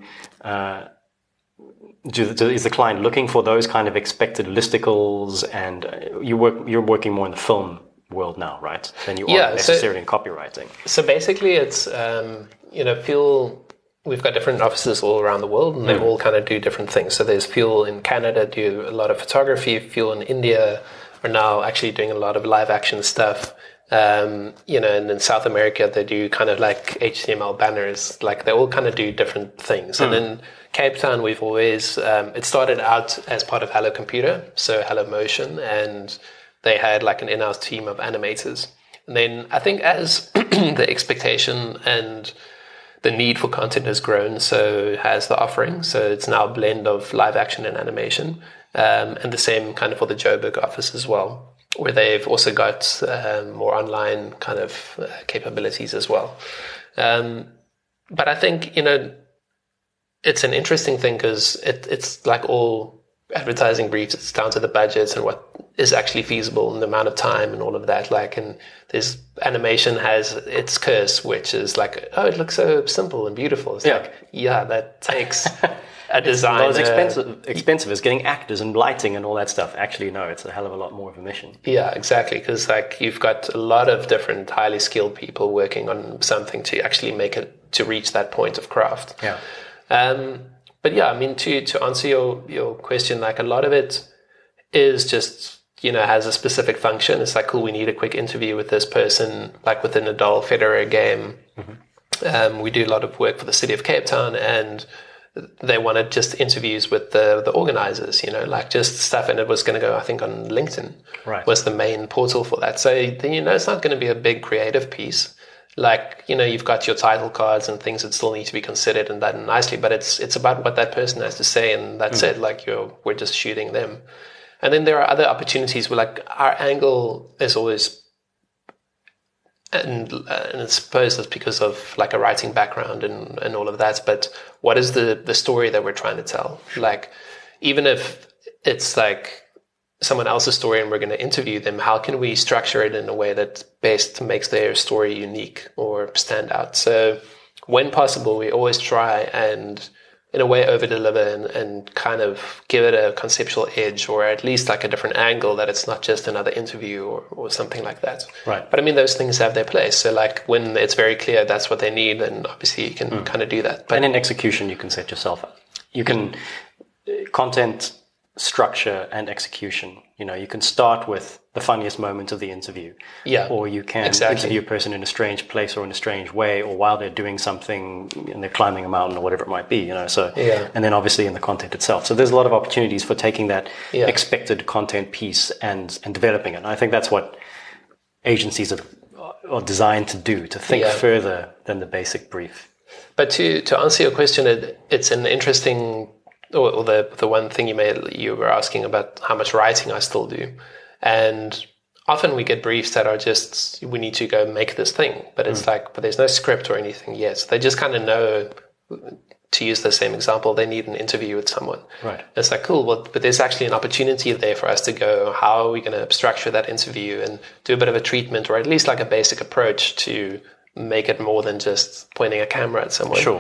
Is the client looking for those kind of expected listicles? And you're working more in the film world now, right? Than you are necessarily in copywriting. So basically, it's Fuel. We've got different offices all around the world, and they all kind of do different things. So there's Fuel in Canada, do a lot of photography. Fuel in India are now actually doing a lot of live action stuff. And in South America, they do kind of like HTML banners. Like, they all kind of do different things. And in Cape Town, we've always, it started out as part of Hello Computer, so Hello Motion, and they had like an in-house team of animators. And then I think as the expectation and the need for content has grown, so has the offering. So it's now a blend of live action and animation, and the same kind of for the Joburg office as well, where they've also got more online kind of capabilities as well. But I think, it's an interesting thing, because it's like all advertising briefs, it's down to the budgets and what is actually feasible and the amount of time and all of that. Like, and there's animation has its curse, which is like, oh, it looks so simple and beautiful. It's that takes a designer. It's not as expensive as getting actors and lighting and all that stuff. Actually, no, it's a hell of a lot more of a mission. Yeah, exactly. Because like, you've got a lot of different highly skilled people working on something to actually make it, to reach that point of craft. Yeah. But yeah, I mean, to answer your question, like, a lot of it is just, has a specific function. It's like, cool, we need a quick interview with this person, like with the Nadal Federer game. Mm-hmm. We do a lot of work for the city of Cape Town, and they wanted just interviews with the organizers, like just stuff. And it was going to go, I think, on LinkedIn, right, was the main portal for that. So, it's not going to be a big creative piece. Like, you've got your title cards and things that still need to be considered and done nicely, but it's about what that person has to say, and that's it. Like, we're just shooting them. And then there are other opportunities where, like, our angle is always, and I suppose that's because of like a writing background and all of that, but what is the story that we're trying to tell? Like, even if it's like someone else's story and we're going to interview them, how can we structure it in a way that best makes their story unique or stand out? So when possible, we always try and in a way over-deliver and kind of give it a conceptual edge, or at least like a different angle, that it's not just another interview or something like that. Right. But I mean, those things have their place. So like when it's very clear that's what they need, then obviously you can kind of do that. But and in execution, you can set yourself up. You can content, structure, and execution. You can start with the funniest moment of the interview. Yeah, or you can exactly. interview a person in a strange place or in a strange way, or while they're doing something and they're climbing a mountain or whatever it might be, So, and then obviously in the content itself. So there's a lot of opportunities for taking that expected content piece and developing it. And I think that's what agencies are designed to do, to think further than the basic brief. But to answer your question, it's an interesting, or the one thing you were asking about how much writing I still do. And often we get briefs that are just, we need to go make this thing, but it's but there's no script or anything yet. So they just kind of know, to use the same example, they need an interview with someone. Right. It's like, cool, well, but there's actually an opportunity there for us to go, how are we going to structure that interview and do a bit of a treatment, or at least like a basic approach to make it more than just pointing a camera at someone. Sure.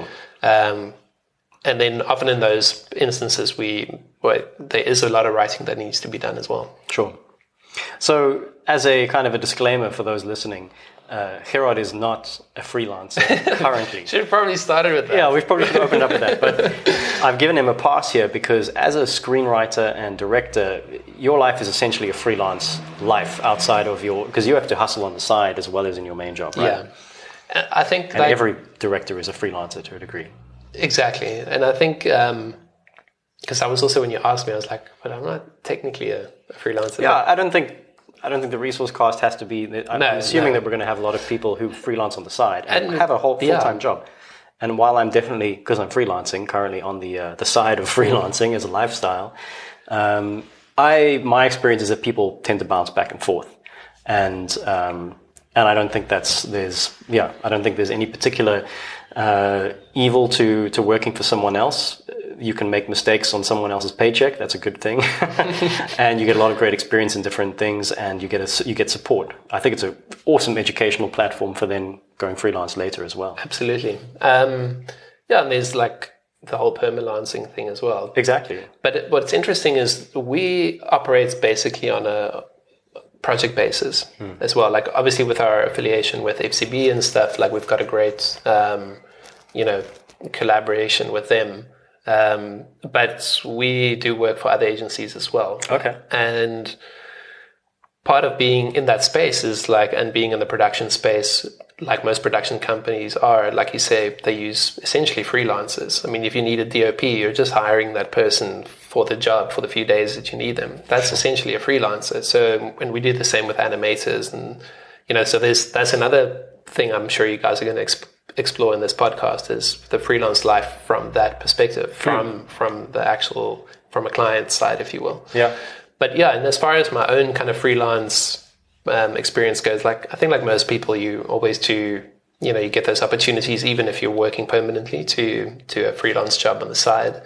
And then often in those instances, there is a lot of writing that needs to be done as well. Sure. So as a kind of a disclaimer for those listening, Gerard is not a freelancer currently. Should have probably started with that. Yeah, we've probably should have opened up with that. But I've given him a pass here because as a screenwriter and director, your life is essentially a freelance life outside of because you have to hustle on the side as well as in your main job, right? Yeah. I think and every director is a freelancer to a degree. Exactly. And I think, because I was also, when you asked me, I was like, but I'm not technically a freelancer. Yeah, I don't think the resource cast has to be. I'm assuming that we're going to have a lot of people who freelance on the side and have a whole full-time job. And while I'm definitely, because I'm freelancing currently on the side of freelancing as a lifestyle, my experience is that people tend to bounce back and forth, and I don't think I don't think there's any particular evil to working for someone else. You can make mistakes on someone else's paycheck. That's a good thing. And you get a lot of great experience in different things, and you get support. I think it's an awesome educational platform for then going freelance later as well. Absolutely. And there's like the whole permalancing thing as well. Exactly. But what's interesting is we operate basically on a project basis as well. Like obviously with our affiliation with FCB and stuff, like we've got a great, collaboration with them. But we do work for other agencies as well. Okay. And part of being in that space is and being in the production space, like most production companies are, like you say, they use essentially freelancers. I mean, if you need a DOP, you're just hiring that person for the job for the few days that you need them. That's essentially a freelancer. So when we do the same with animators and, so that's another thing I'm sure you guys are going to explore in this podcast is the freelance life from that perspective, from a client side, if you will. Yeah. But and as far as my own kind of freelance experience goes, I think like most people, you always you get those opportunities, even if you're working permanently, to a freelance job on the side.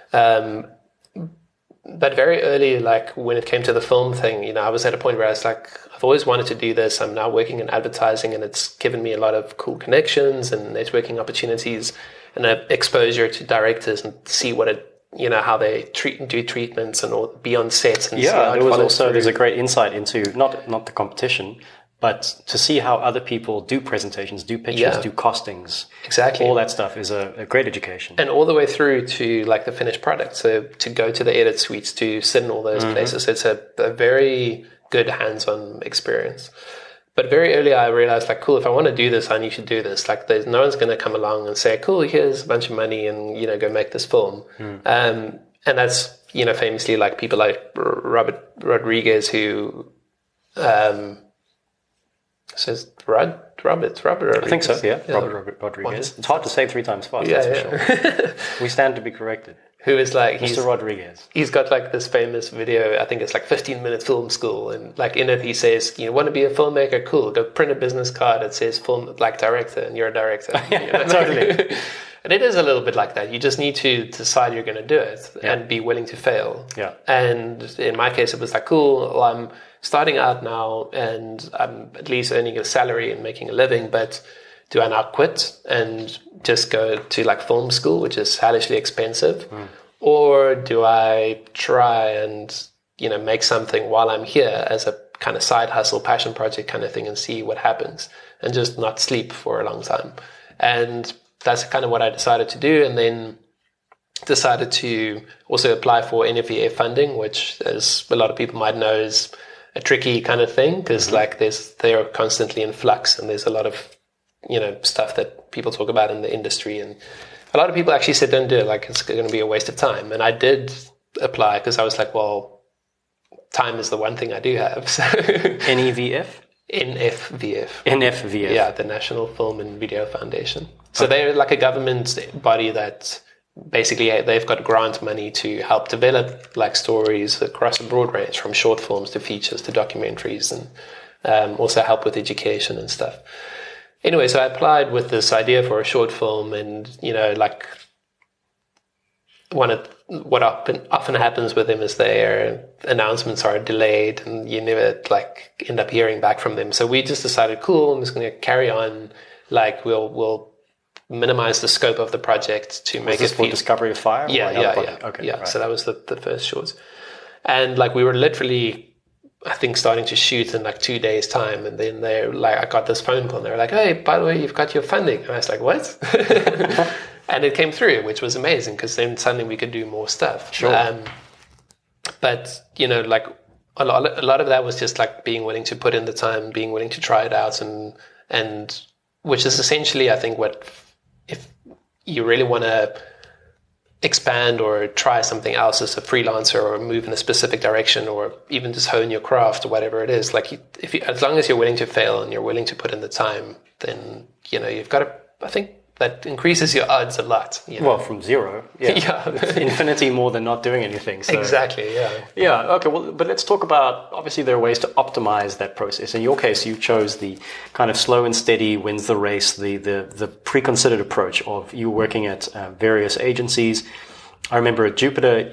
But very early, when it came to the film thing, I was at a point where I was like, I've always wanted to do this. I'm now working in advertising, and it's given me a lot of cool connections and networking opportunities and exposure to directors and see what how they do treatments and be on set. And there's a great insight into not the competition, but to see how other people do presentations, do pitches, do costings. Exactly. All that stuff is a great education. And all the way through to the finished product. So to go to the edit suites, to sit in all those places. It's a very good hands-on experience. But very early I realized cool, if I want to do this, I need to do this. There's no one's going to come along and say, cool, here's a bunch of money and, go make this film. And that's, famously people like Robert Rodriguez who, says Robert Rodriguez. I think so, yeah. Robert Rodriguez. It's hard to say 3 times fast, that's for sure. We stand to be corrected. Who is Mr. Rodriguez. He's got this famous video, I think it's 15-minute film school, and in it he says, you want to be a filmmaker? Cool, go print a business card that says film director, and you're a director. Totally. And it is a little bit like that. You just need to decide you're going to do it and be willing to fail. Yeah. And in my case, it was cool, well, I'm starting out now and I'm at least earning a salary and making a living, but do I now quit and just go to like film school, which is hellishly expensive, or do I try and make something while I'm here as a kind of side hustle, passion project kind of thing, and see what happens, and just not sleep for a long time. And that's kind of what I decided to do, and then decided to also apply for NFVA funding, which, as a lot of people might know, is a tricky kind of thing because they're constantly in flux, and there's a lot of stuff that people talk about in the industry, and a lot of people actually said don't do it, like it's going to be a waste of time. And I did apply because I was like, well, time is the one thing I do have. So NEVF? NFVF. NFVF. Yeah, the National Film and Video Foundation. So they're like a government body that basically they've got grant money to help develop like stories across a broad range, from short films to features to documentaries, and also help with education and stuff. Anyway, so I applied with this idea for a short film, and what often happens with them is their announcements are delayed, and you never end up hearing back from them. So we just decided, cool, I'm just going to carry on. We'll minimize the scope of the project to make it for Discovery of Fire? Yeah. Okay, yeah. Right. So that was the first short, and we were literally, I think, starting to shoot in 2 days' time, and then I got this phone call, and they were like, "Hey, by the way, you've got your funding." And I was like, "What?" And it came through, which was amazing because then suddenly we could do more stuff. Sure. But a lot of that was just being willing to put in the time, being willing to try it out, and which is essentially, I think, what if you really want to expand or try something else as a freelancer, or move in a specific direction, or even just hone your craft or whatever it is. As long as you're willing to fail and you're willing to put in the time, then you've got to. I think that increases your odds a lot. Well, from zero, yeah, it's infinity more than not doing anything. So. Exactly, yeah. Yeah. Okay. Well, but let's talk about. Obviously, there are ways to optimize that process. In your case, you chose the kind of slow and steady wins the race, the pre-considered approach of you working at various agencies. I remember at Jupiter,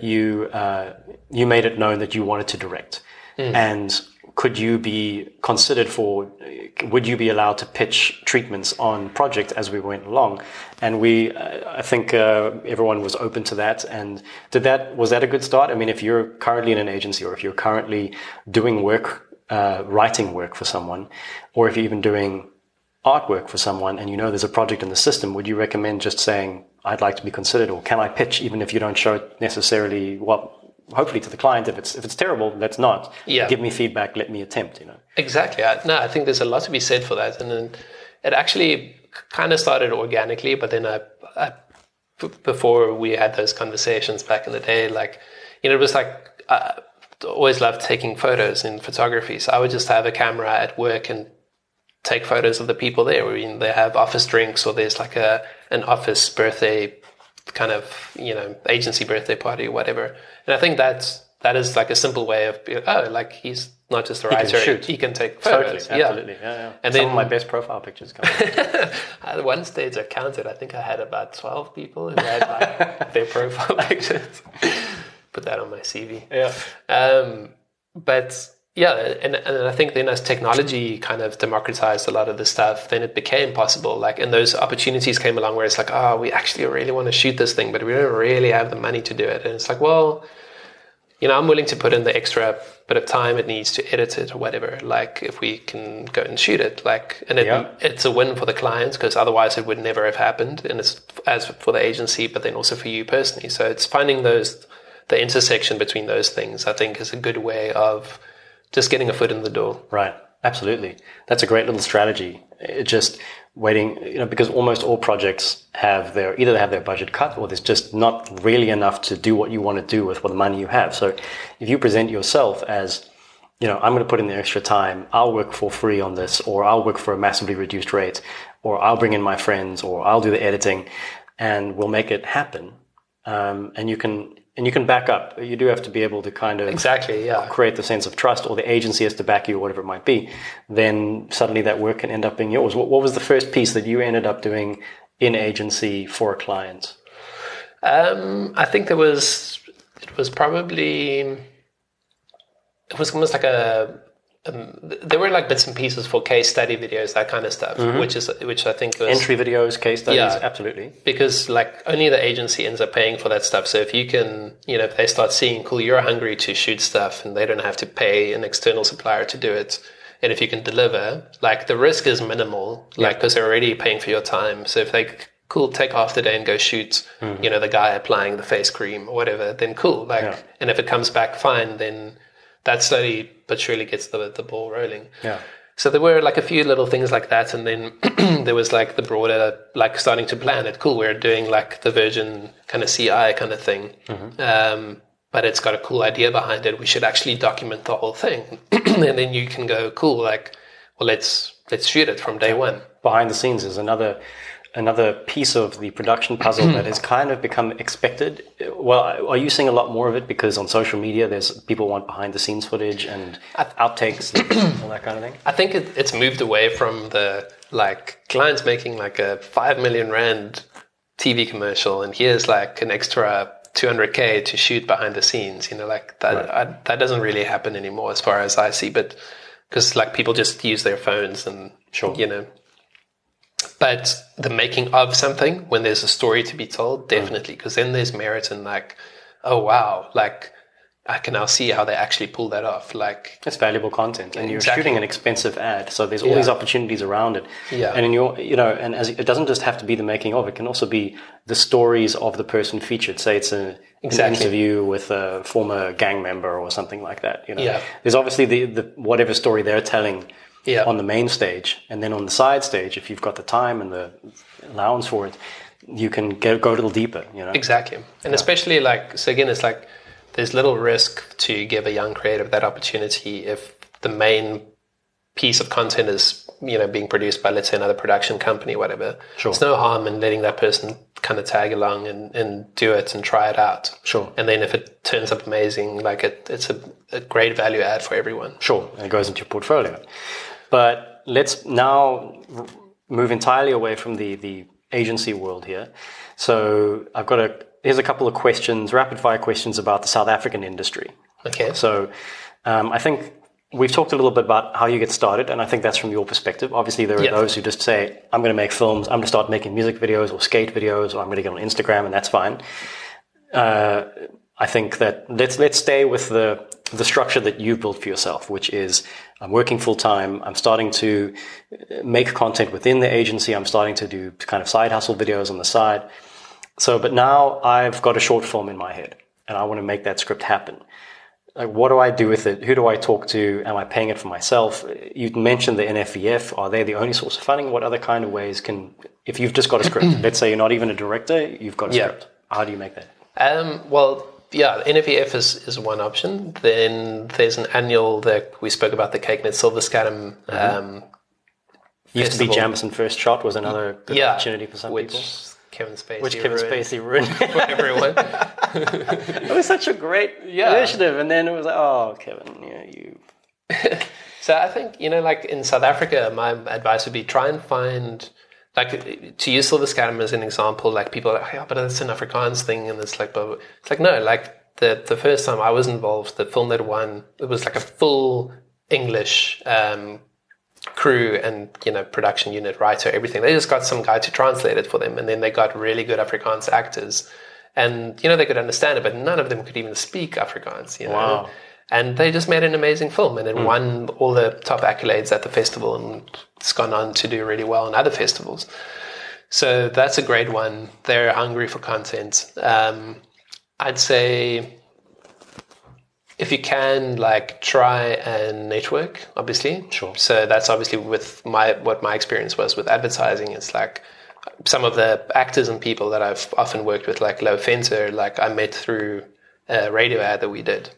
you made it known that you wanted to direct, and could you be considered for? Would you be allowed to pitch treatments on project as we went along? And I think everyone was open to that. And was that a good start? I mean, if you're currently in an agency, or if you're currently doing work, writing work for someone, or if you're even doing artwork for someone, and there's a project in the system, would you recommend just saying, I'd like to be considered, or can I pitch even if you don't show it necessarily, hopefully to the client? If it's terrible, let's not. Yeah. Give me feedback, let me attempt, Exactly. I think there's a lot to be said for that. And then it actually kind of started organically, but then I before we had those conversations back in the day, it was I always loved taking photos in photography. So I would just have a camera at work and take photos of the people there. I mean, they have office drinks, or there's an office birthday kind of, agency birthday party or whatever. And I think that is a simple way of, he's not just a writer, he can take photos. Totally, absolutely. Yeah. And some then of my best profile pictures come. At one stage I counted, I think I had about 12 people who had their profile pictures. Put that on my CV. Yeah. But yeah, and I think then as technology kind of democratized a lot of the stuff, then it became possible. And those opportunities came along where it's we actually really want to shoot this thing, but we don't really have the money to do it. And it's well, I'm willing to put in the extra bit of time it needs to edit it or whatever. If we can go and shoot it, and it's a win for the clients, because otherwise it would never have happened. And it's as for the agency, but then also for you personally. So it's finding the intersection between those things, I think, is a good way of just getting a foot in the door. Right. Absolutely. That's a great little strategy. Just waiting, because almost all projects either have their budget cut, or there's just not really enough to do what you want to do with the money you have. So if you present yourself as, I'm going to put in the extra time, I'll work for free on this, or I'll work for a massively reduced rate, or I'll bring in my friends, or I'll do the editing, and we'll make it happen. And you can back up. You do have to be able to kind of create the sense of trust, or the agency has to back you, or whatever it might be. Then suddenly that work can end up being yours. What was the first piece that you ended up doing in agency for a client? I think it was almost like a there were like bits and pieces for case study videos, that kind of stuff, which I think was entry videos, case studies, absolutely. Because like only the agency ends up paying for that stuff. So if you can, if they start seeing, cool, you're hungry to shoot stuff, and they don't have to pay an external supplier to do it, and if you can deliver, like the risk is minimal, like because they're already paying for your time. So if they cool, take half the day and go shoot, the guy applying the face cream or whatever, then cool. Like, and if it comes back fine, then that slowly but surely gets the ball rolling. Yeah. So there were like a few little things like that, and then there was like the broader, like starting to plan it. Cool, we're doing like the Virgin kind of CI kind of thing, but it's got a cool idea behind it. We should actually document the whole thing, and then you can go, cool, like, well, let's shoot it from day one. Behind the scenes is another piece of the production puzzle that has kind of become expected. Well, are you seeing a lot more of it? Because on social media, there's people want behind the scenes footage and outtakes and all that kind of thing. I think it's moved away from the like clients making like a 5 million rand TV commercial, and here's like an extra 200K to shoot behind the scenes. Like that. That doesn't really happen anymore, as far as I see. But because like people just use their phones and But the making of something, when there's a story to be told, definitely, because then there's merit in like, oh wow, like I can now see how they actually pull that off. Like it's valuable content, and you're shooting an expensive ad, so there's all these opportunities around it. Yeah, and in your, and as it doesn't just have to be the making of; it can also be the stories of the person featured. Say it's an interview with a former gang member or something like that. There's obviously the whatever story they're telling. On the main stage, and then on the side stage, if you've got the time and the allowance for it, you can go a little deeper. Exactly, and especially like so again, it's like there's little risk to give a young creative that opportunity if the main piece of content is being produced by, let's say, another production company, whatever. Sure. There's no harm in letting that person kind of tag along and do it and try it out. Sure. And then if it turns up amazing, like it's a great value add for everyone. Sure, and it goes into your portfolio. But let's now move entirely away from the agency world here. So here's a couple of questions, rapid fire questions about the South African industry. Okay. So I think we've talked a little bit about how you get started, and I think that's from your perspective. Obviously, there are those who just say, I'm going to make films, I'm going to start making music videos or skate videos, or I'm going to get on Instagram, and that's fine. I think that let's stay with the structure that you've built for yourself, which is I'm working full time. I'm starting to make content within the agency. I'm starting to do kind of side hustle videos on the side. So, but now I've got a short film in my head and I want to make that script happen. Like, what do I do with it? Who do I talk to? Am I paying it for myself? You mentioned the NFVF. Are they the only source of funding? What other kind of ways if you've just got a script, let's say you're not even a director, you've got a script. How do you make that? Yeah, NFVF is one option. Then there's an annual that we spoke about, the Cakenet Silver Scadam. Used to be Jamison First Shot was another good opportunity for some people. Kevin Spacey ruined for everyone. It was such a great initiative, and then it was like, oh, Kevin, you. So I think like in South Africa, my advice would be try and find. Like, to use Silver Scadam as an example, like people are like, yeah, but it's an Afrikaans thing, and it's like, but it's like, no, like the first time I was involved, the film that won, it was like a full English crew and production unit, writer, everything. They just got some guy to translate it for them, and then they got really good Afrikaans actors, and they could understand it, but none of them could even speak Afrikaans. Wow. And they just made an amazing film, and it won all the top accolades at the festival, and it's gone on to do really well in other festivals. So that's a great one. They're hungry for content. I'd say if you can, like, try and network, obviously. Sure. So that's obviously with what my experience was with advertising. It's like some of the actors and people that I've often worked with, like Lo Fenter, like I met through a radio ad that we did.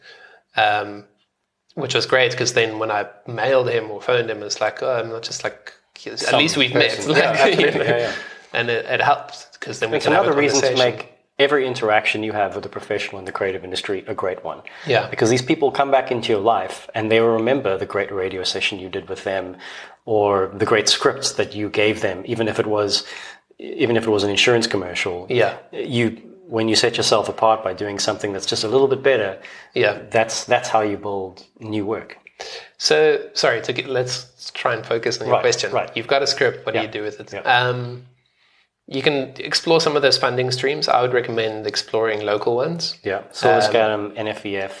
Which was great because then when I mailed him or phoned him, it's like, oh, I'm not just like, at least we've met. Like, And it helps because then we can have a conversation. It's another reason to make every interaction you have with a professional in the creative industry a great one. Yeah. Because these people come back into your life and they will remember the great radio session you did with them or the great scripts that you gave them, even if it was an insurance commercial. Yeah. When you set yourself apart by doing something that's just a little bit better, that's how you build new work. So, sorry, let's try and focus on your question. Right. You've got a script. What do you do with it? Yeah. You can explore some of those funding streams. I would recommend exploring local ones. Yeah. SourceGAM, NFEF.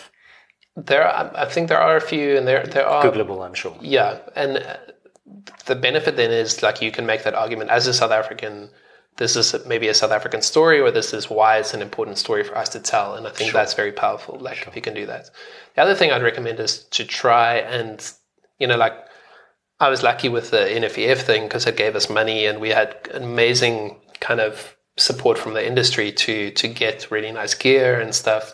I think there are a few, and there are Googleable, I'm sure. Yeah, and the benefit then is like you can make that argument as a South African. This is maybe a South African story, or this is why it's an important story for us to tell. And I think that's very powerful. Like if you can do that. The other thing I'd recommend is to try and, like I was lucky with the NFEF thing because it gave us money and we had amazing kind of support from the industry to get really nice gear and stuff,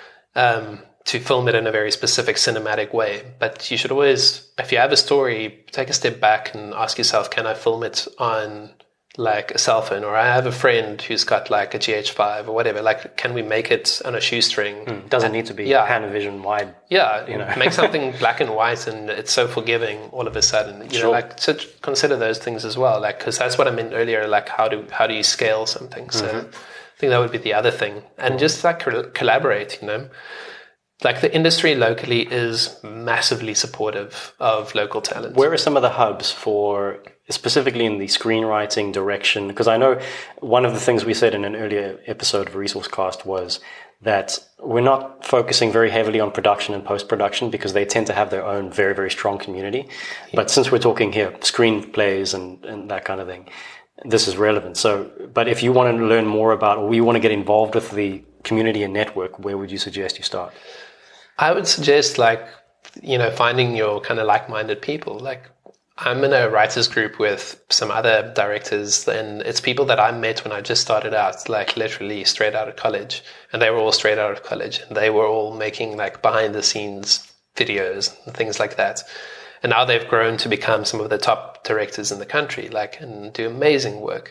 to film it in a very specific cinematic way. But you should always, if you have a story, take a step back and ask yourself, can I film it on like a cell phone? Or I have a friend who's got like a GH5 or whatever. Like, can we make it on a shoestring? Doesn't need to be Panavision wide. Yeah, make something black and white, and it's so forgiving all of a sudden. You know, like to consider those things as well. Like, because that's what I meant earlier. Like, how do you scale something? So I think that would be the other thing, and just like collaborate. Like the industry locally is massively supportive of local talent. Where are some of the hubs for, specifically in the screenwriting direction? Because I know one of the things we said in an earlier episode of Resourcecast was that we're not focusing very heavily on production and post-production because they tend to have their own very, very strong community. Yeah. But since we're talking here, screenplays and that kind of thing, this is relevant. So, but if you want to learn more about, or you want to get involved with the community and network, where would you suggest you start? I would suggest finding your kind of like-minded people. Like I'm in a writers group with some other directors, and it's people that I met when I just started out, like literally straight out of college, and they were all straight out of college, and they were all making like behind the scenes videos and things like that. And now they've grown to become some of the top directors in the country, and do amazing work.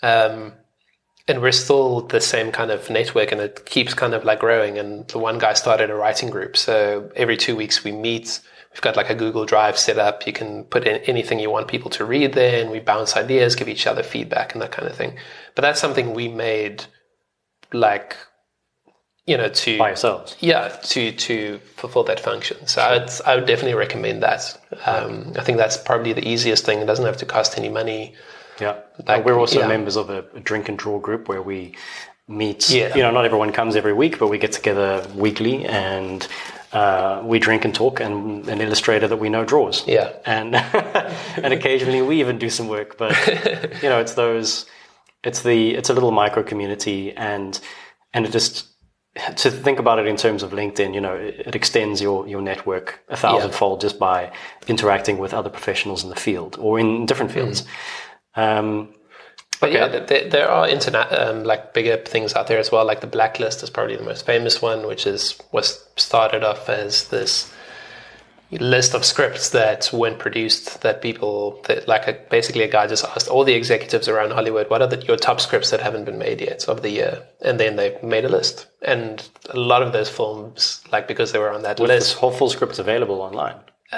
And we're still the same kind of network, and it keeps kind of like growing. And the one guy started a writing group. So every 2 weeks we meet. We've got like a Google Drive set up. You can put in anything you want people to read there, and we bounce ideas, give each other feedback and that kind of thing. But that's something we made to by yourselves. Yeah, to fulfill that function. So I would definitely recommend that. I think that's probably the easiest thing. It doesn't have to cost any money. Yeah, we're also members of a drink and draw group where we meet. Yeah. Not everyone comes every week, but we get together weekly and we drink and talk. And an illustrator that we know draws. Yeah, and and occasionally we even do some work. But it's a little micro community, and it just, to think about it in terms of LinkedIn, it extends your network 1,000-fold just by interacting with other professionals in the field or in different fields. But there are internet bigger things out there as well. Like the Blacklist is probably the most famous one, which was started off as this list of scripts that weren't produced. Basically a guy just asked all the executives around Hollywood, what are your top scripts that haven't been made yet of the year? And then they made a list. And a lot of those films, because they were on that list, this whole full script's available online.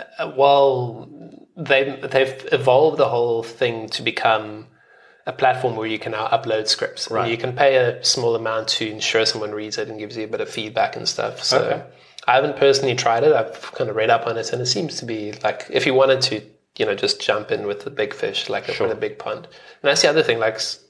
They've evolved the whole thing to become a platform where you can now upload scripts. Right. And you can pay a small amount to ensure someone reads it and gives you a bit of feedback and stuff. So I haven't personally tried it. I've kind of read up on it, and it seems to be like, if you wanted to, just jump in with the big fish, with a big pond. And that's the other thing,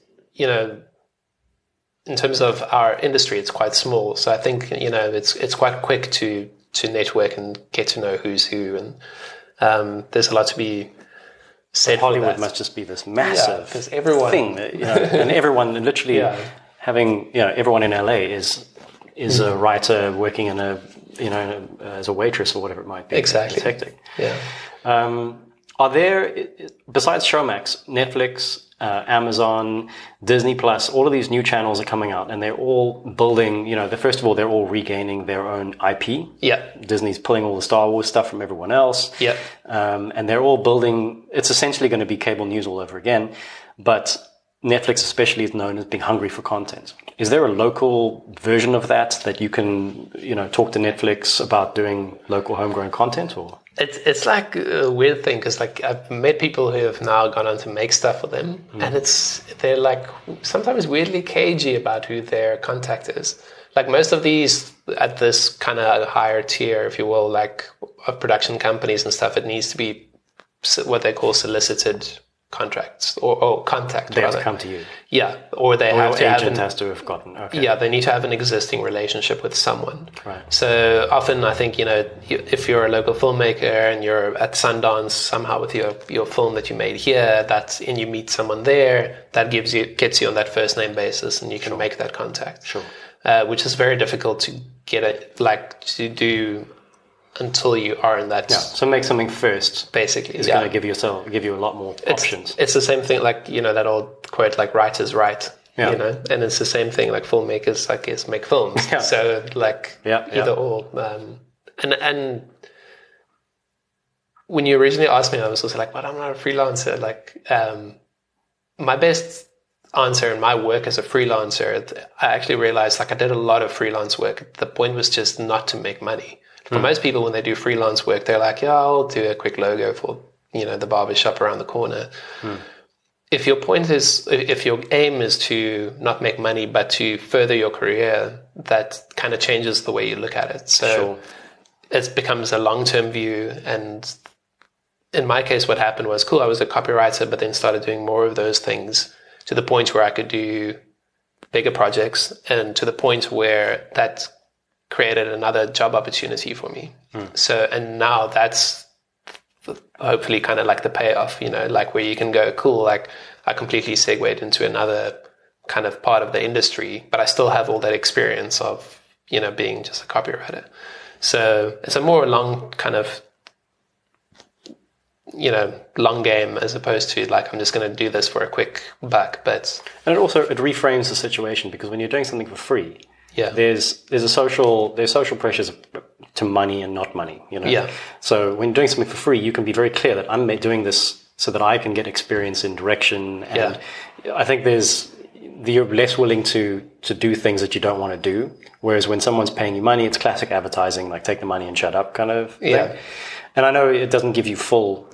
in terms of our industry, it's quite small. So I think, it's quite quick to network and get to know who's who, and there's a lot to be said. Hollywood must just be this massive thing, and everyone literally having everyone in LA is a writer working in as a waitress or whatever it might be. Exactly, it's hectic. Yeah. Are there, besides Showmax, Netflix, Amazon, Disney Plus, all of these new channels are coming out, and they're all building, first of all, they're all regaining their own IP. Yeah. Disney's pulling all the Star Wars stuff from everyone else. Yeah. And they're all building, it's essentially going to be cable news all over again. But Netflix especially is known as being hungry for content. Is there a local version of that you can, talk to Netflix about doing local homegrown content, or? It's like a weird thing, because I've met people who have now gone on to make stuff for them, and they're sometimes weirdly cagey about who their contact is. like most of these at this kind of higher tier, if you will, like of production companies and stuff, it needs to be what they call solicited contracts or contact. They have rather. to come to you. Yeah, or they Or have your to have agent has to have gotten. Okay. yeah, they need to have an existing relationship with someone. Right. So often, I think if you're a local filmmaker and you're at Sundance somehow with your film that you made here, and you meet someone there, that gets you on that first name basis, and you can make that contact. Sure. Which is very difficult to to do until you are in that. Yeah. So make something first. Basically, It's going to give you a lot more options. It's the same thing, like that old quote, like writers write. Yeah. And it's the same thing, like filmmakers, I guess, make films. Yeah. So like either or. And when you originally asked me, I was also like, but I'm not a freelancer. Like my best answer in my work as a freelancer, I actually realized like I did a lot of freelance work. The point was just not to make money. For most people, when they do freelance work, they're like, yeah, I'll do a quick logo for, the barber shop around the corner. If your aim is to not make money, but to further your career, that kind of changes the way you look at it. So it becomes a long-term view. And in my case, what happened was, cool, I was a copywriter, but then started doing more of those things to the point where I could do bigger projects, and to the point where that created another job opportunity for me. So, and now that's hopefully kind of like the payoff, like where you can go, cool, like I completely segued into another kind of part of the industry, but I still have all that experience of, being just a copywriter. So it's a more long kind of, long game, as opposed to like, I'm just going to do this for a quick buck. And it reframes the situation, because when you're doing something for free, there's social pressures to money and not money, Yeah. So when you're doing something for free, you can be very clear that I'm doing this so that I can get experience in direction. And I think you're less willing to do things that you don't want to do. Whereas when someone's paying you money, it's classic advertising, like take the money and shut up kind of thing. Yeah. And I know it doesn't give you full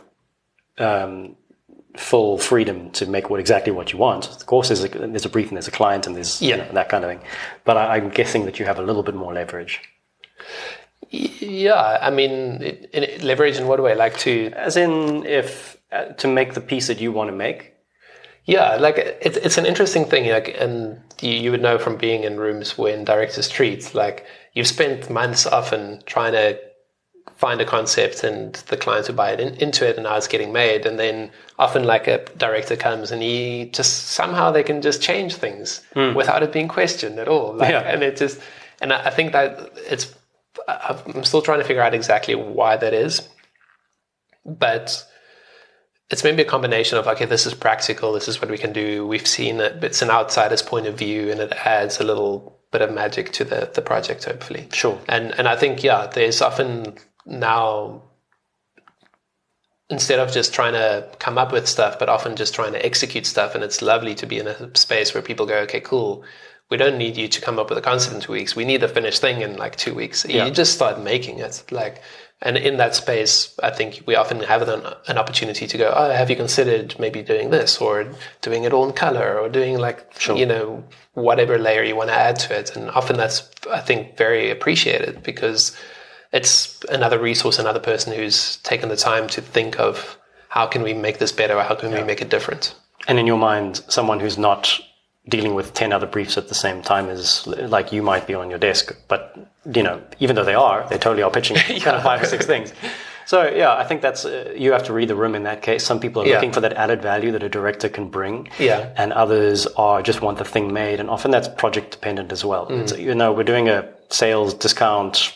freedom to make exactly what you want. Of course, there's a brief and there's a client and there's that kind of thing. But I'm guessing that you have a little bit more leverage. Yeah, I mean, leverage in what way? Like as in to make the piece that you want to make. Yeah, like it's an interesting thing, like, and you would know from being in rooms when directors treat, like you've spent months often trying to find a concept and the clients who buy it into it, and now it's getting made. And then often like a director comes and somehow they can just change things without it being questioned at all. And I think that I'm still trying to figure out exactly why that is, but it's maybe a combination of, okay, this is practical, this is what we can do. We've seen it, it's an outsider's point of view, and it adds a little bit of magic to the project, hopefully. Sure. And I think, there's often now, instead of just trying to come up with stuff, but often just trying to execute stuff. And it's lovely to be in a space where people go, okay, cool, we don't need you to come up with a concept in 2 weeks. We need the finished thing in like 2 weeks. Yeah. You just start making it. And in that space, I think we often have an opportunity to go, oh, have you considered maybe doing this, or doing it all in color, or doing whatever layer you want to add to it. And often that's, I think, very appreciated, because it's another resource, another person who's taken the time to think of how can we make this better, or how can we make it different. And in your mind, someone who's not dealing with 10 other briefs at the same time is like you might be on your desk, but even though they totally are pitching kind of 5 or 6 things. So I think that's you have to read the room in that case. Some people are looking for that added value that a director can bring, and others just want the thing made, and often that's project dependent as well. It's, we're doing a sales discount,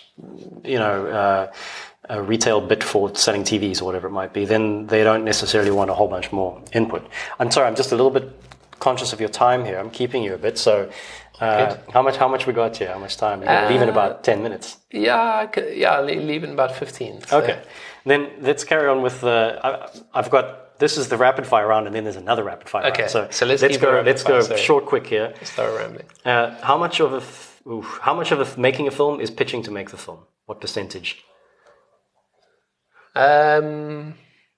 a retail bit for selling TVs or whatever it might be, then they don't necessarily want a whole bunch more input. I'm sorry, I'm just a little bit conscious of your time here. I'm keeping you a bit. So how much we got here? How much time? You're leaving about 10 minutes. Leave in about 15. So. Okay. Then let's carry on with this is the rapid fire round, and then there's another rapid fire round. So let's go short, quick here. Let's start rambling. How much of making a film is pitching to make the film? What percentage? I'd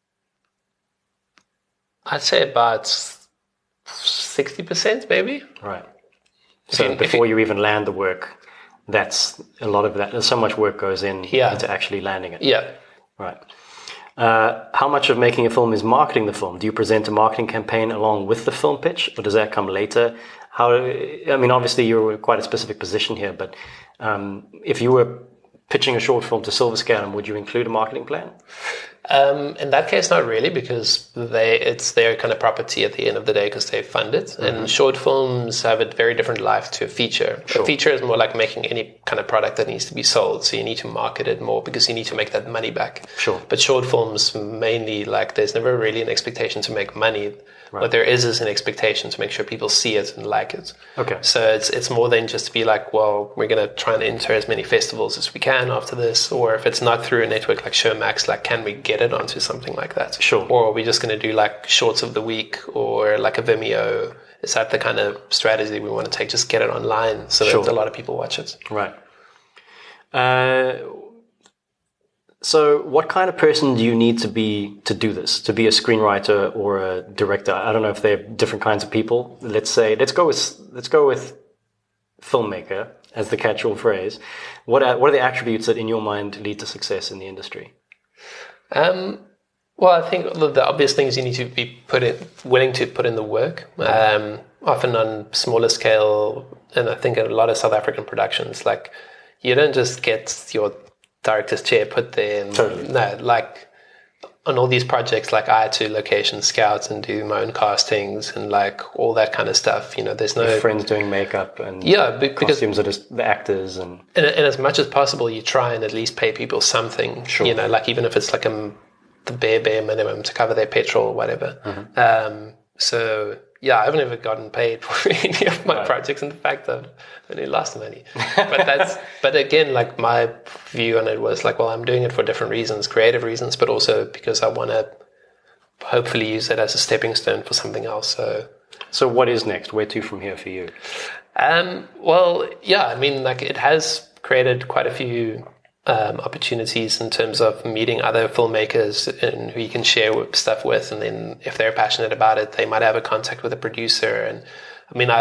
say about 60%, maybe. Right. So before you even land the work. that's a lot of that. There's so much work goes into actually landing it. Yeah. Right. How much of making a film is marketing the film? Do you present a marketing campaign along with the film pitch, or does that come later? Obviously you're quite a specific position here, but if you were pitching a short film to Silver Scale, would you include a marketing plan? In that case, not really, because it's their kind of property at the end of the day because they fund it. Mm-hmm. And short films have a very different life to a feature. Sure. A feature is more like making any kind of product that needs to be sold. So you need to market it more because you need to make that money back. Sure. But short films mainly, like, there's never really an expectation to make money. Right. What there is an expectation to make sure people see it and like it. Okay. So it's more than just to be like, well, we're going to try and enter as many festivals as we can after this. Or if it's not through a network like Showmax, like, can we get it onto something like that? Sure. Or are we just going to do like shorts of the week or like a Vimeo? Is that the kind of strategy we want to take? Just get it online so that a lot of people watch it. Right. So what kind of person do you need to be to do this, to be a screenwriter or a director? I don't know if they're different kinds of people. Let's go with filmmaker as the catch-all phrase. What are the attributes that in your mind lead to success in the industry? Well, I think the obvious things you need to be willing to put in the work. Often on smaller scale, and I think a lot of South African productions, like, you don't just get your director's chair put there. Totally. No, like on all these projects, like, I had to location scout and do my own castings and like all that kind of stuff. There's no your friends doing makeup and because costumes are just the actors and as much as possible, you try and at least pay people something. Sure. Like, even if it's like the bare minimum to cover their petrol or whatever. Mm-hmm. So yeah, I haven't ever gotten paid for any of my projects. In fact, I've only lost money. But again, like, my view on it was like, well, I'm doing it for different reasons, creative reasons, but also because I want to hopefully use it as a stepping stone for something else. So what is next? Where to from here for you? Well, yeah, I mean, like, it has created quite a few opportunities in terms of meeting other filmmakers and who you can share stuff with, and then if they're passionate about it, they might have a contact with a producer. And I mean,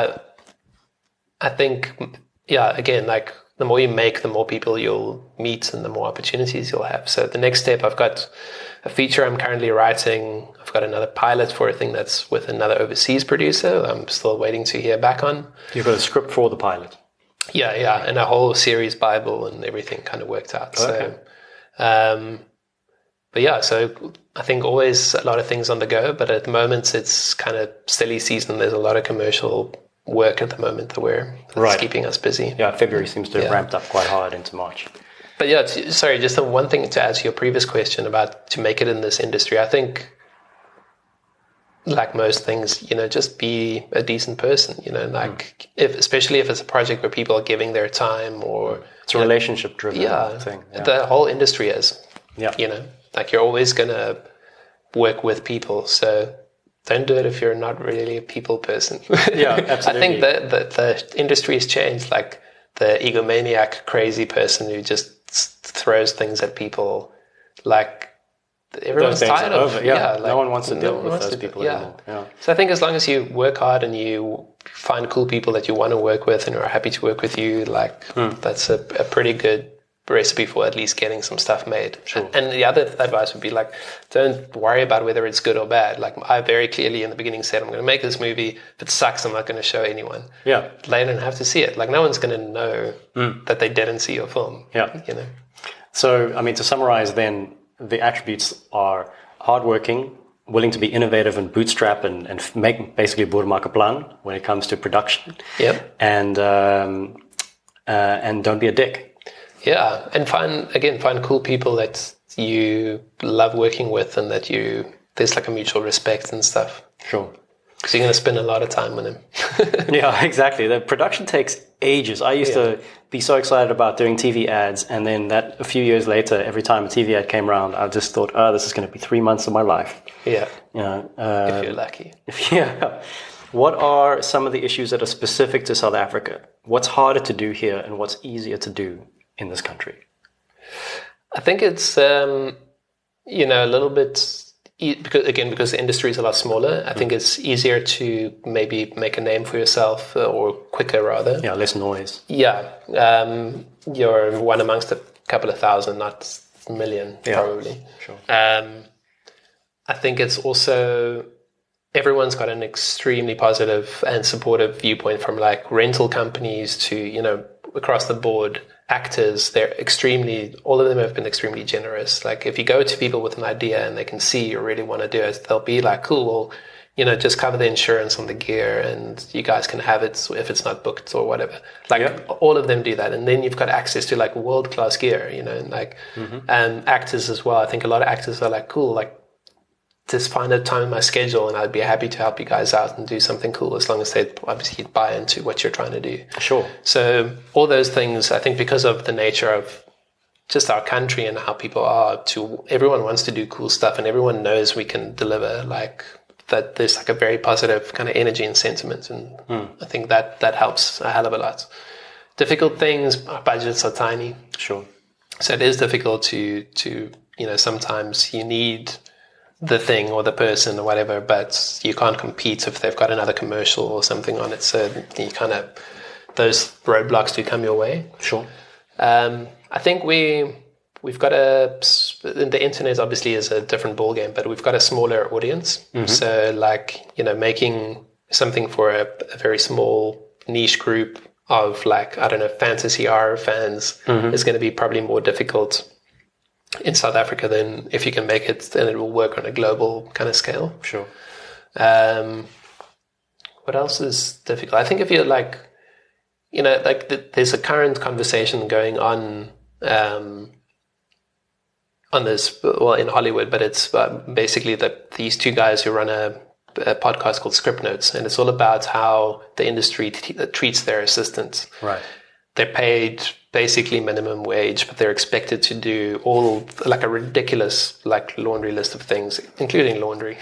I think, yeah, again, like, the more you make, the more people you'll meet and the more opportunities you'll have. So the next step, I've got a feature I'm currently writing. I've got another pilot for a thing that's with another overseas producer I'm still waiting to hear back on. You've got a script for the pilot? Yeah, and a whole series Bible and everything kind of worked out. Okay. So, but yeah, so I think always a lot of things on the go, but at the moment it's kind of silly season. There's a lot of commercial work at the moment that's keeping us busy. Yeah, February seems to have ramped up quite hard into March. But yeah, sorry, just the one thing to add to your previous question about to make it in this industry, I think, like most things, just be a decent person, like, especially if it's a project where people are giving their time, or it's a relationship driven thing. Yeah. The whole industry is, like, you're always going to work with people. So don't do it if you're not really a people person. Yeah, absolutely. I think that the industry has changed, like the egomaniac crazy person who just throws things at people, like, everyone's tired of it. Yeah, no one wants to deal with those people anymore. Yeah. So I think as long as you work hard and you find cool people that you want to work with and are happy to work with you, like, that's a pretty good recipe for at least getting some stuff made. Sure. And the other advice would be, like, don't worry about whether it's good or bad. Like, I very clearly in the beginning said, I'm going to make this movie. If it sucks, I'm not going to show anyone. Yeah. They don't have to see it. Like, no one's going to know that they didn't see your film. Yeah. So, I mean, to summarize then, the attributes are hardworking, willing to be innovative and bootstrap and make basically boermakaplan when it comes to production. Yep. And don't be a dick. Yeah, and find cool people that you love working with and that there's like a mutual respect and stuff. Sure. Because you're going to spend a lot of time with them. Yeah, exactly. The production takes ages. I used to be so excited about doing TV ads, and then that a few years later, every time a TV ad came around, I just thought, this is going to be 3 months of my life. Yeah. If you're lucky. Yeah. What are some of the issues that are specific to South Africa? What's harder to do here and what's easier to do in this country? I think it's, a little bit because the industry is a lot smaller, I think it's easier to maybe make a name for yourself or quicker rather. Yeah, less noise. Yeah. You're one amongst a couple of thousand, not a million, probably. Sure. I think it's also, everyone's got an extremely positive and supportive viewpoint, from like rental companies to, across the board. Actors, all of them have been extremely generous. Like if you go to people with an idea and they can see you really want to do it, they'll be like, cool, well, just cover the insurance on the gear and you guys can have it if it's not booked or whatever. Like all of them do that. And then you've got access to like world-class gear, and like, and actors as well. I think a lot of actors are like, cool, like just find a time in my schedule and I'd be happy to help you guys out and do something cool, as long as they obviously buy into what you're trying to do. Sure. So all those things, I think because of the nature of just our country and how people are, everyone wants to do cool stuff and everyone knows we can deliver, like that there's like a very positive kind of energy and sentiment. And I think that helps a hell of a lot. Difficult things, our budgets are tiny. Sure. So it is difficult to sometimes you need the thing or the person or whatever, but you can't compete if they've got another commercial or something on it. So you kind of, those roadblocks do come your way. Sure. I think we've got the internet obviously is a different ballgame, but we've got a smaller audience. So like, making something for a very small niche group of like, I don't know, fantasy horror fans is going to be probably more difficult in South Africa than if you can make it and it will work on a global kind of scale. Sure. What else is difficult? I think if you're like, there's a current conversation going on this, well, in Hollywood, but it's basically these two guys who run a podcast called Script Notes, and it's all about how the industry treats their assistants. Right. They're paid basically minimum wage, but they're expected to do all like a ridiculous like laundry list of things, including laundry.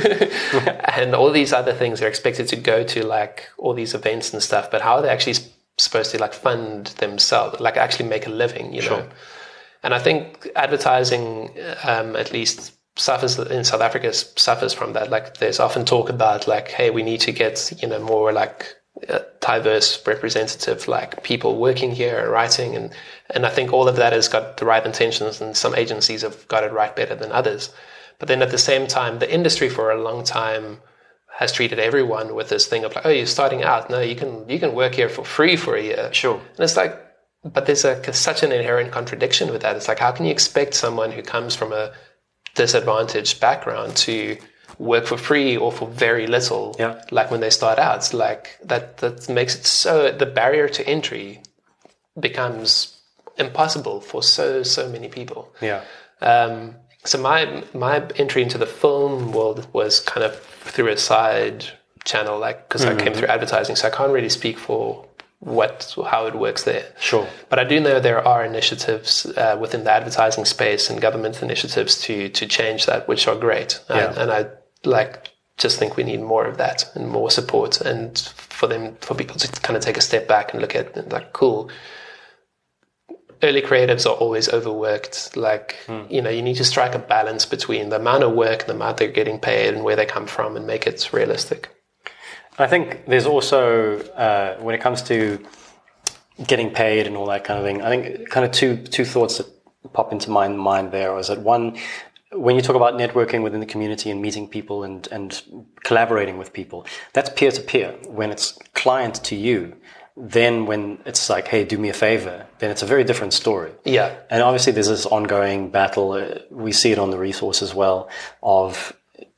And all these other things they're expected to go to like all these events and stuff, but how are they actually supposed to like fund themselves, like actually make a living, Sure. And I think advertising, at least suffers in South Africa, suffers from that. Like there's often talk about like, hey, we need to get, more like diverse representative like people working here and writing, and I think all of that has got the right intentions, and some agencies have got it right better than others. But then at the same time, the industry for a long time has treated everyone with this thing of like, oh, you're starting out, no, you can work here for free for a year. Sure. And it's like, but there's such an inherent contradiction with that. It's like, how can you expect someone who comes from a disadvantaged background to work for free or for very little, like when they start out? It's like that makes it so, the barrier to entry becomes impossible for so many people. So my entry into the film world was kind of through a side channel, like because I came through advertising, so I can't really speak for how it works there. Sure. But I do know there are initiatives within the advertising space and government initiatives to change that, which are great. And I just think we need more of that and more support, and for people to kind of take a step back and look at it, like, cool, early creatives are always overworked. Like, you need to strike a balance between the amount of work and the amount they're getting paid and where they come from, and make it realistic. I think there's also, when it comes to getting paid and all that kind of thing, I think kind of two thoughts that pop into my mind there was that, one, when you talk about networking within the community and meeting people and collaborating with people, that's peer-to-peer. When it's client to you, then when it's like, hey, do me a favor, then it's a very different story. Yeah. And obviously there's this ongoing battle. We see it on the resource as well of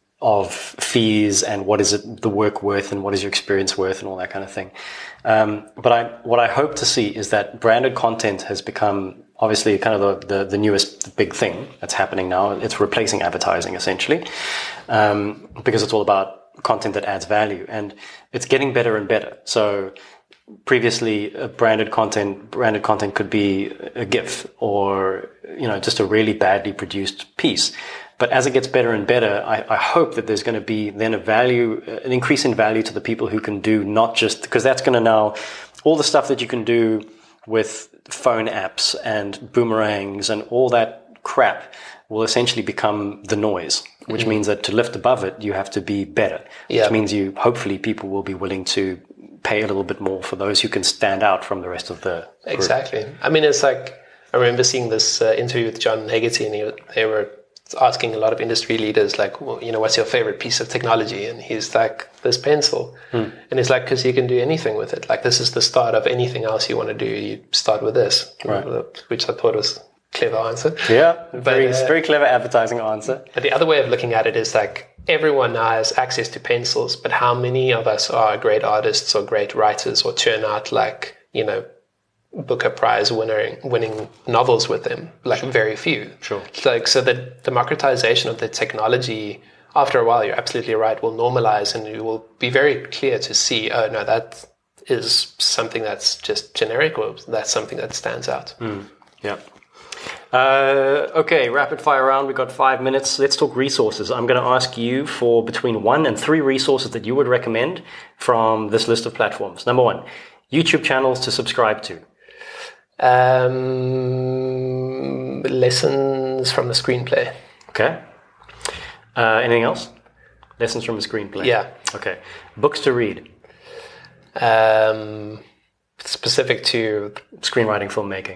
fees and what is the work worth and what is your experience worth and all that kind of thing. But what I hope to see is that branded content has become obviously kind of the newest big thing that's happening now. It's replacing advertising essentially, because it's all about content that adds value, and it's getting better and better. So previously, branded content could be a GIF or just a really badly produced piece. But as it gets better and better, I hope that there's going to be then an increase in value to the people who can do not just, because that's going to now, all the stuff that you can do with phone apps and boomerangs and all that crap will essentially become the noise, which means that to lift above it, you have to be better. Yeah. Which means hopefully people will be willing to pay a little bit more for those who can stand out from the rest of the group. Exactly. I mean, it's like, I remember seeing this interview with John Hegarty, and they were asking a lot of industry leaders, like, well, what's your favorite piece of technology? And he's like, this pencil. And he's like, because you can do anything with it. Like, this is the start of anything else you want to do. You start with this, right. Which I thought was a clever answer. Yeah, very clever advertising answer. But the other way of looking at it is like, everyone now has access to pencils, but how many of us are great artists or great writers or churn out like, Booker Prize winning novels with them? Like, very few. Sure. Like, so the democratization of the technology, after a while, you're absolutely right, will normalize, and it will be very clear to see, oh no, that is something that's just generic, or that's something that stands out. Yeah. Okay, rapid fire round. We've got 5 minutes. Let's talk resources. I'm going to ask you for between 1 and 3 resources that you would recommend from this list of platforms. Number 1, YouTube channels to subscribe to. Lessons from the screenplay. Okay. Anything else? Lessons from a screenplay. Yeah. Okay. Books to read. Specific to screenwriting, filmmaking.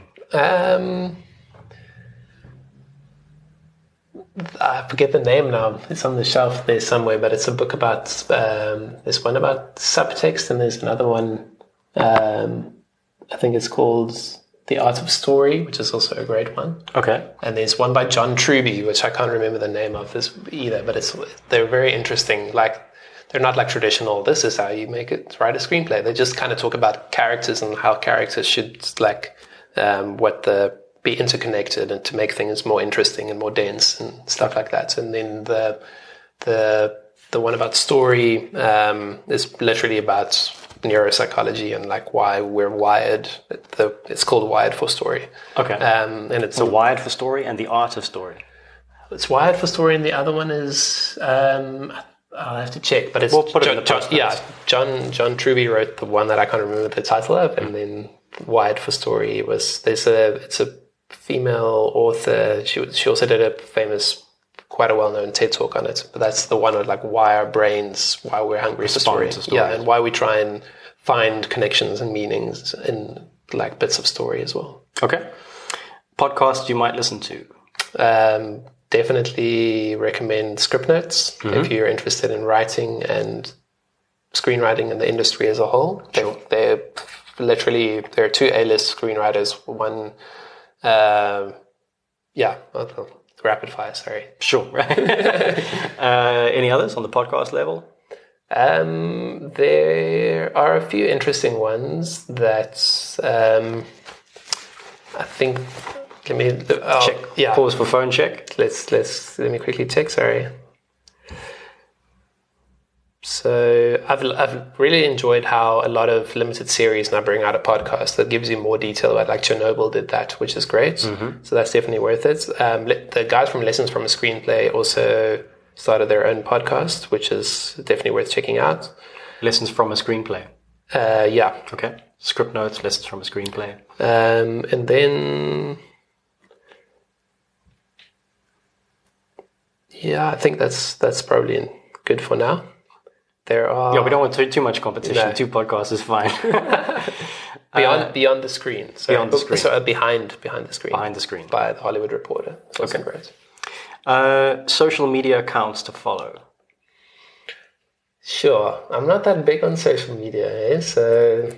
I forget the name now. It's on the shelf there somewhere, but it's a book about. There's one about subtext, and there's another one. I think it's called The Art of Story, which is also a great one. Okay. And there's one by John Truby, which I can't remember the name of this either, but they're very interesting. Like, they're not like traditional, this is how you write a screenplay. They just kind of talk about characters and how characters should be interconnected, and to make things more interesting and more dense and stuff like that. And then the one about story is literally about neuropsychology and like why we're wired. It's called Wired for Story. Okay. And it's Wired for Story and The Art of Story. It's Wired for Story, and the other one is I'll have to check, but it's we'll put it in the post. Yeah, John Truby wrote the one that I can't remember the title of, and then Wired for Story it's a female author. She also did quite a well-known TED Talk on it, but that's the one of like why our brains, why we're hungry for story. Yeah, and why we try and find connections and meanings in like bits of story as well. Okay. Podcasts you might listen to. Definitely recommend Script Notes if you're interested in writing and screenwriting in the industry as a whole. Sure. There are 2 A-list screenwriters. One, rapid fire, sorry. Sure. Any others on the podcast level? There are a few interesting ones that I think. Let me check. Yeah. Pause for phone check. Let me quickly check. Sorry. So I've really enjoyed how a lot of limited series now bring out a podcast that gives you more detail about, like Chernobyl did that, which is great. Mm-hmm. So that's definitely worth it. The guys from Lessons from a Screenplay also started their own podcast, which is definitely worth checking out. Lessons from a Screenplay. Yeah. Okay. Script Notes, Lessons from a Screenplay. And then. Yeah, I think that's probably good for now. There are... Yeah, we don't want too much competition. No. 2 podcasts is fine. Beyond the Screen. So, Beyond the Screen. So behind the Screen. Behind the Screen. By The Hollywood Reporter. It's okay. Great. Social media accounts to follow. Sure. I'm not that big on social media, so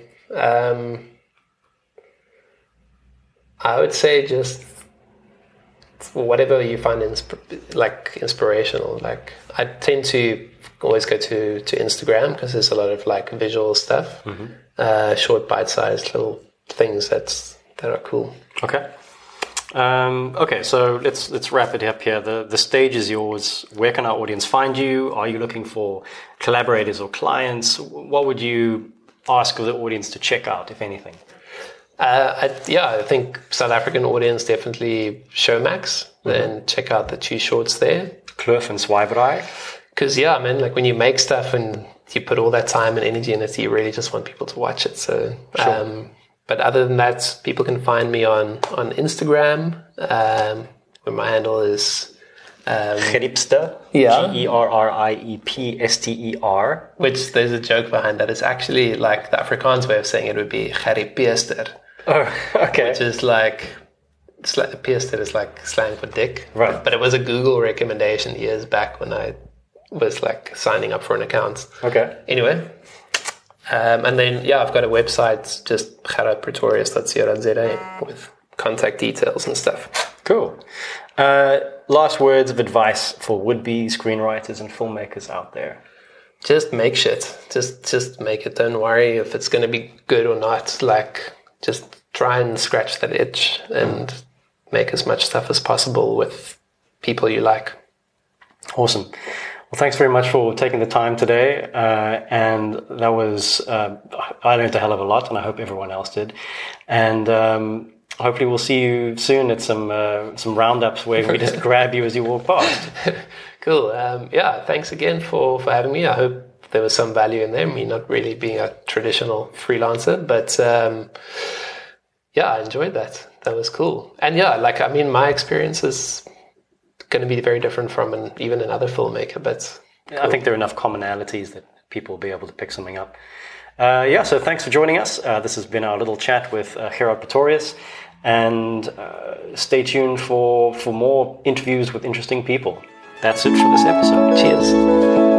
I would say just whatever you find inspirational. Like, I tend to always go to Instagram because there's a lot of like visual stuff, short bite-sized little things that are cool. Okay. Okay, so let's wrap it up here. The stage is yours. Where can our audience find you? Are you looking for collaborators or clients? What would you ask of the audience to check out, if anything? I think South African audience definitely Showmax, and check out the 2 shorts there. Kloof and Swybraai. Because like when you make stuff and you put all that time and energy in it, you really just want people to watch it. So, sure. But other than that, people can find me on Instagram where my handle is Geripster. Yeah. Gerriepster. Which there's a joke behind that. It's actually like the Afrikaans way of saying it would be Gerriepeester, Oh, okay. which is like Peester is like slang for dick. Right. But it was a Google recommendation years back when I was like signing up for an account. Okay. Anyway, and then I've got a website, just gerardpretorius.co.za with contact details and stuff. Cool. Last words of advice for would-be screenwriters and filmmakers out there. Just make shit. Just make it. Don't worry if it's going to be good or not. Like, just try and scratch that itch and make as much stuff as possible with people you like. Awesome. Well, thanks very much for taking the time today. And that was, I learned a hell of a lot, and I hope everyone else did. And hopefully we'll see you soon at some roundups where we just grab you as you walk past. Cool. Thanks again for having me. I hope there was some value in there, me not really being a traditional freelancer, but I enjoyed that. That was cool. And my experience is going to be very different from even another filmmaker, but cool. I think there are enough commonalities that people will be able to pick something up. So thanks for joining us. This has been our little chat with Gerard Pretorius, and stay tuned for more interviews with interesting people. That's it for this episode. Cheers.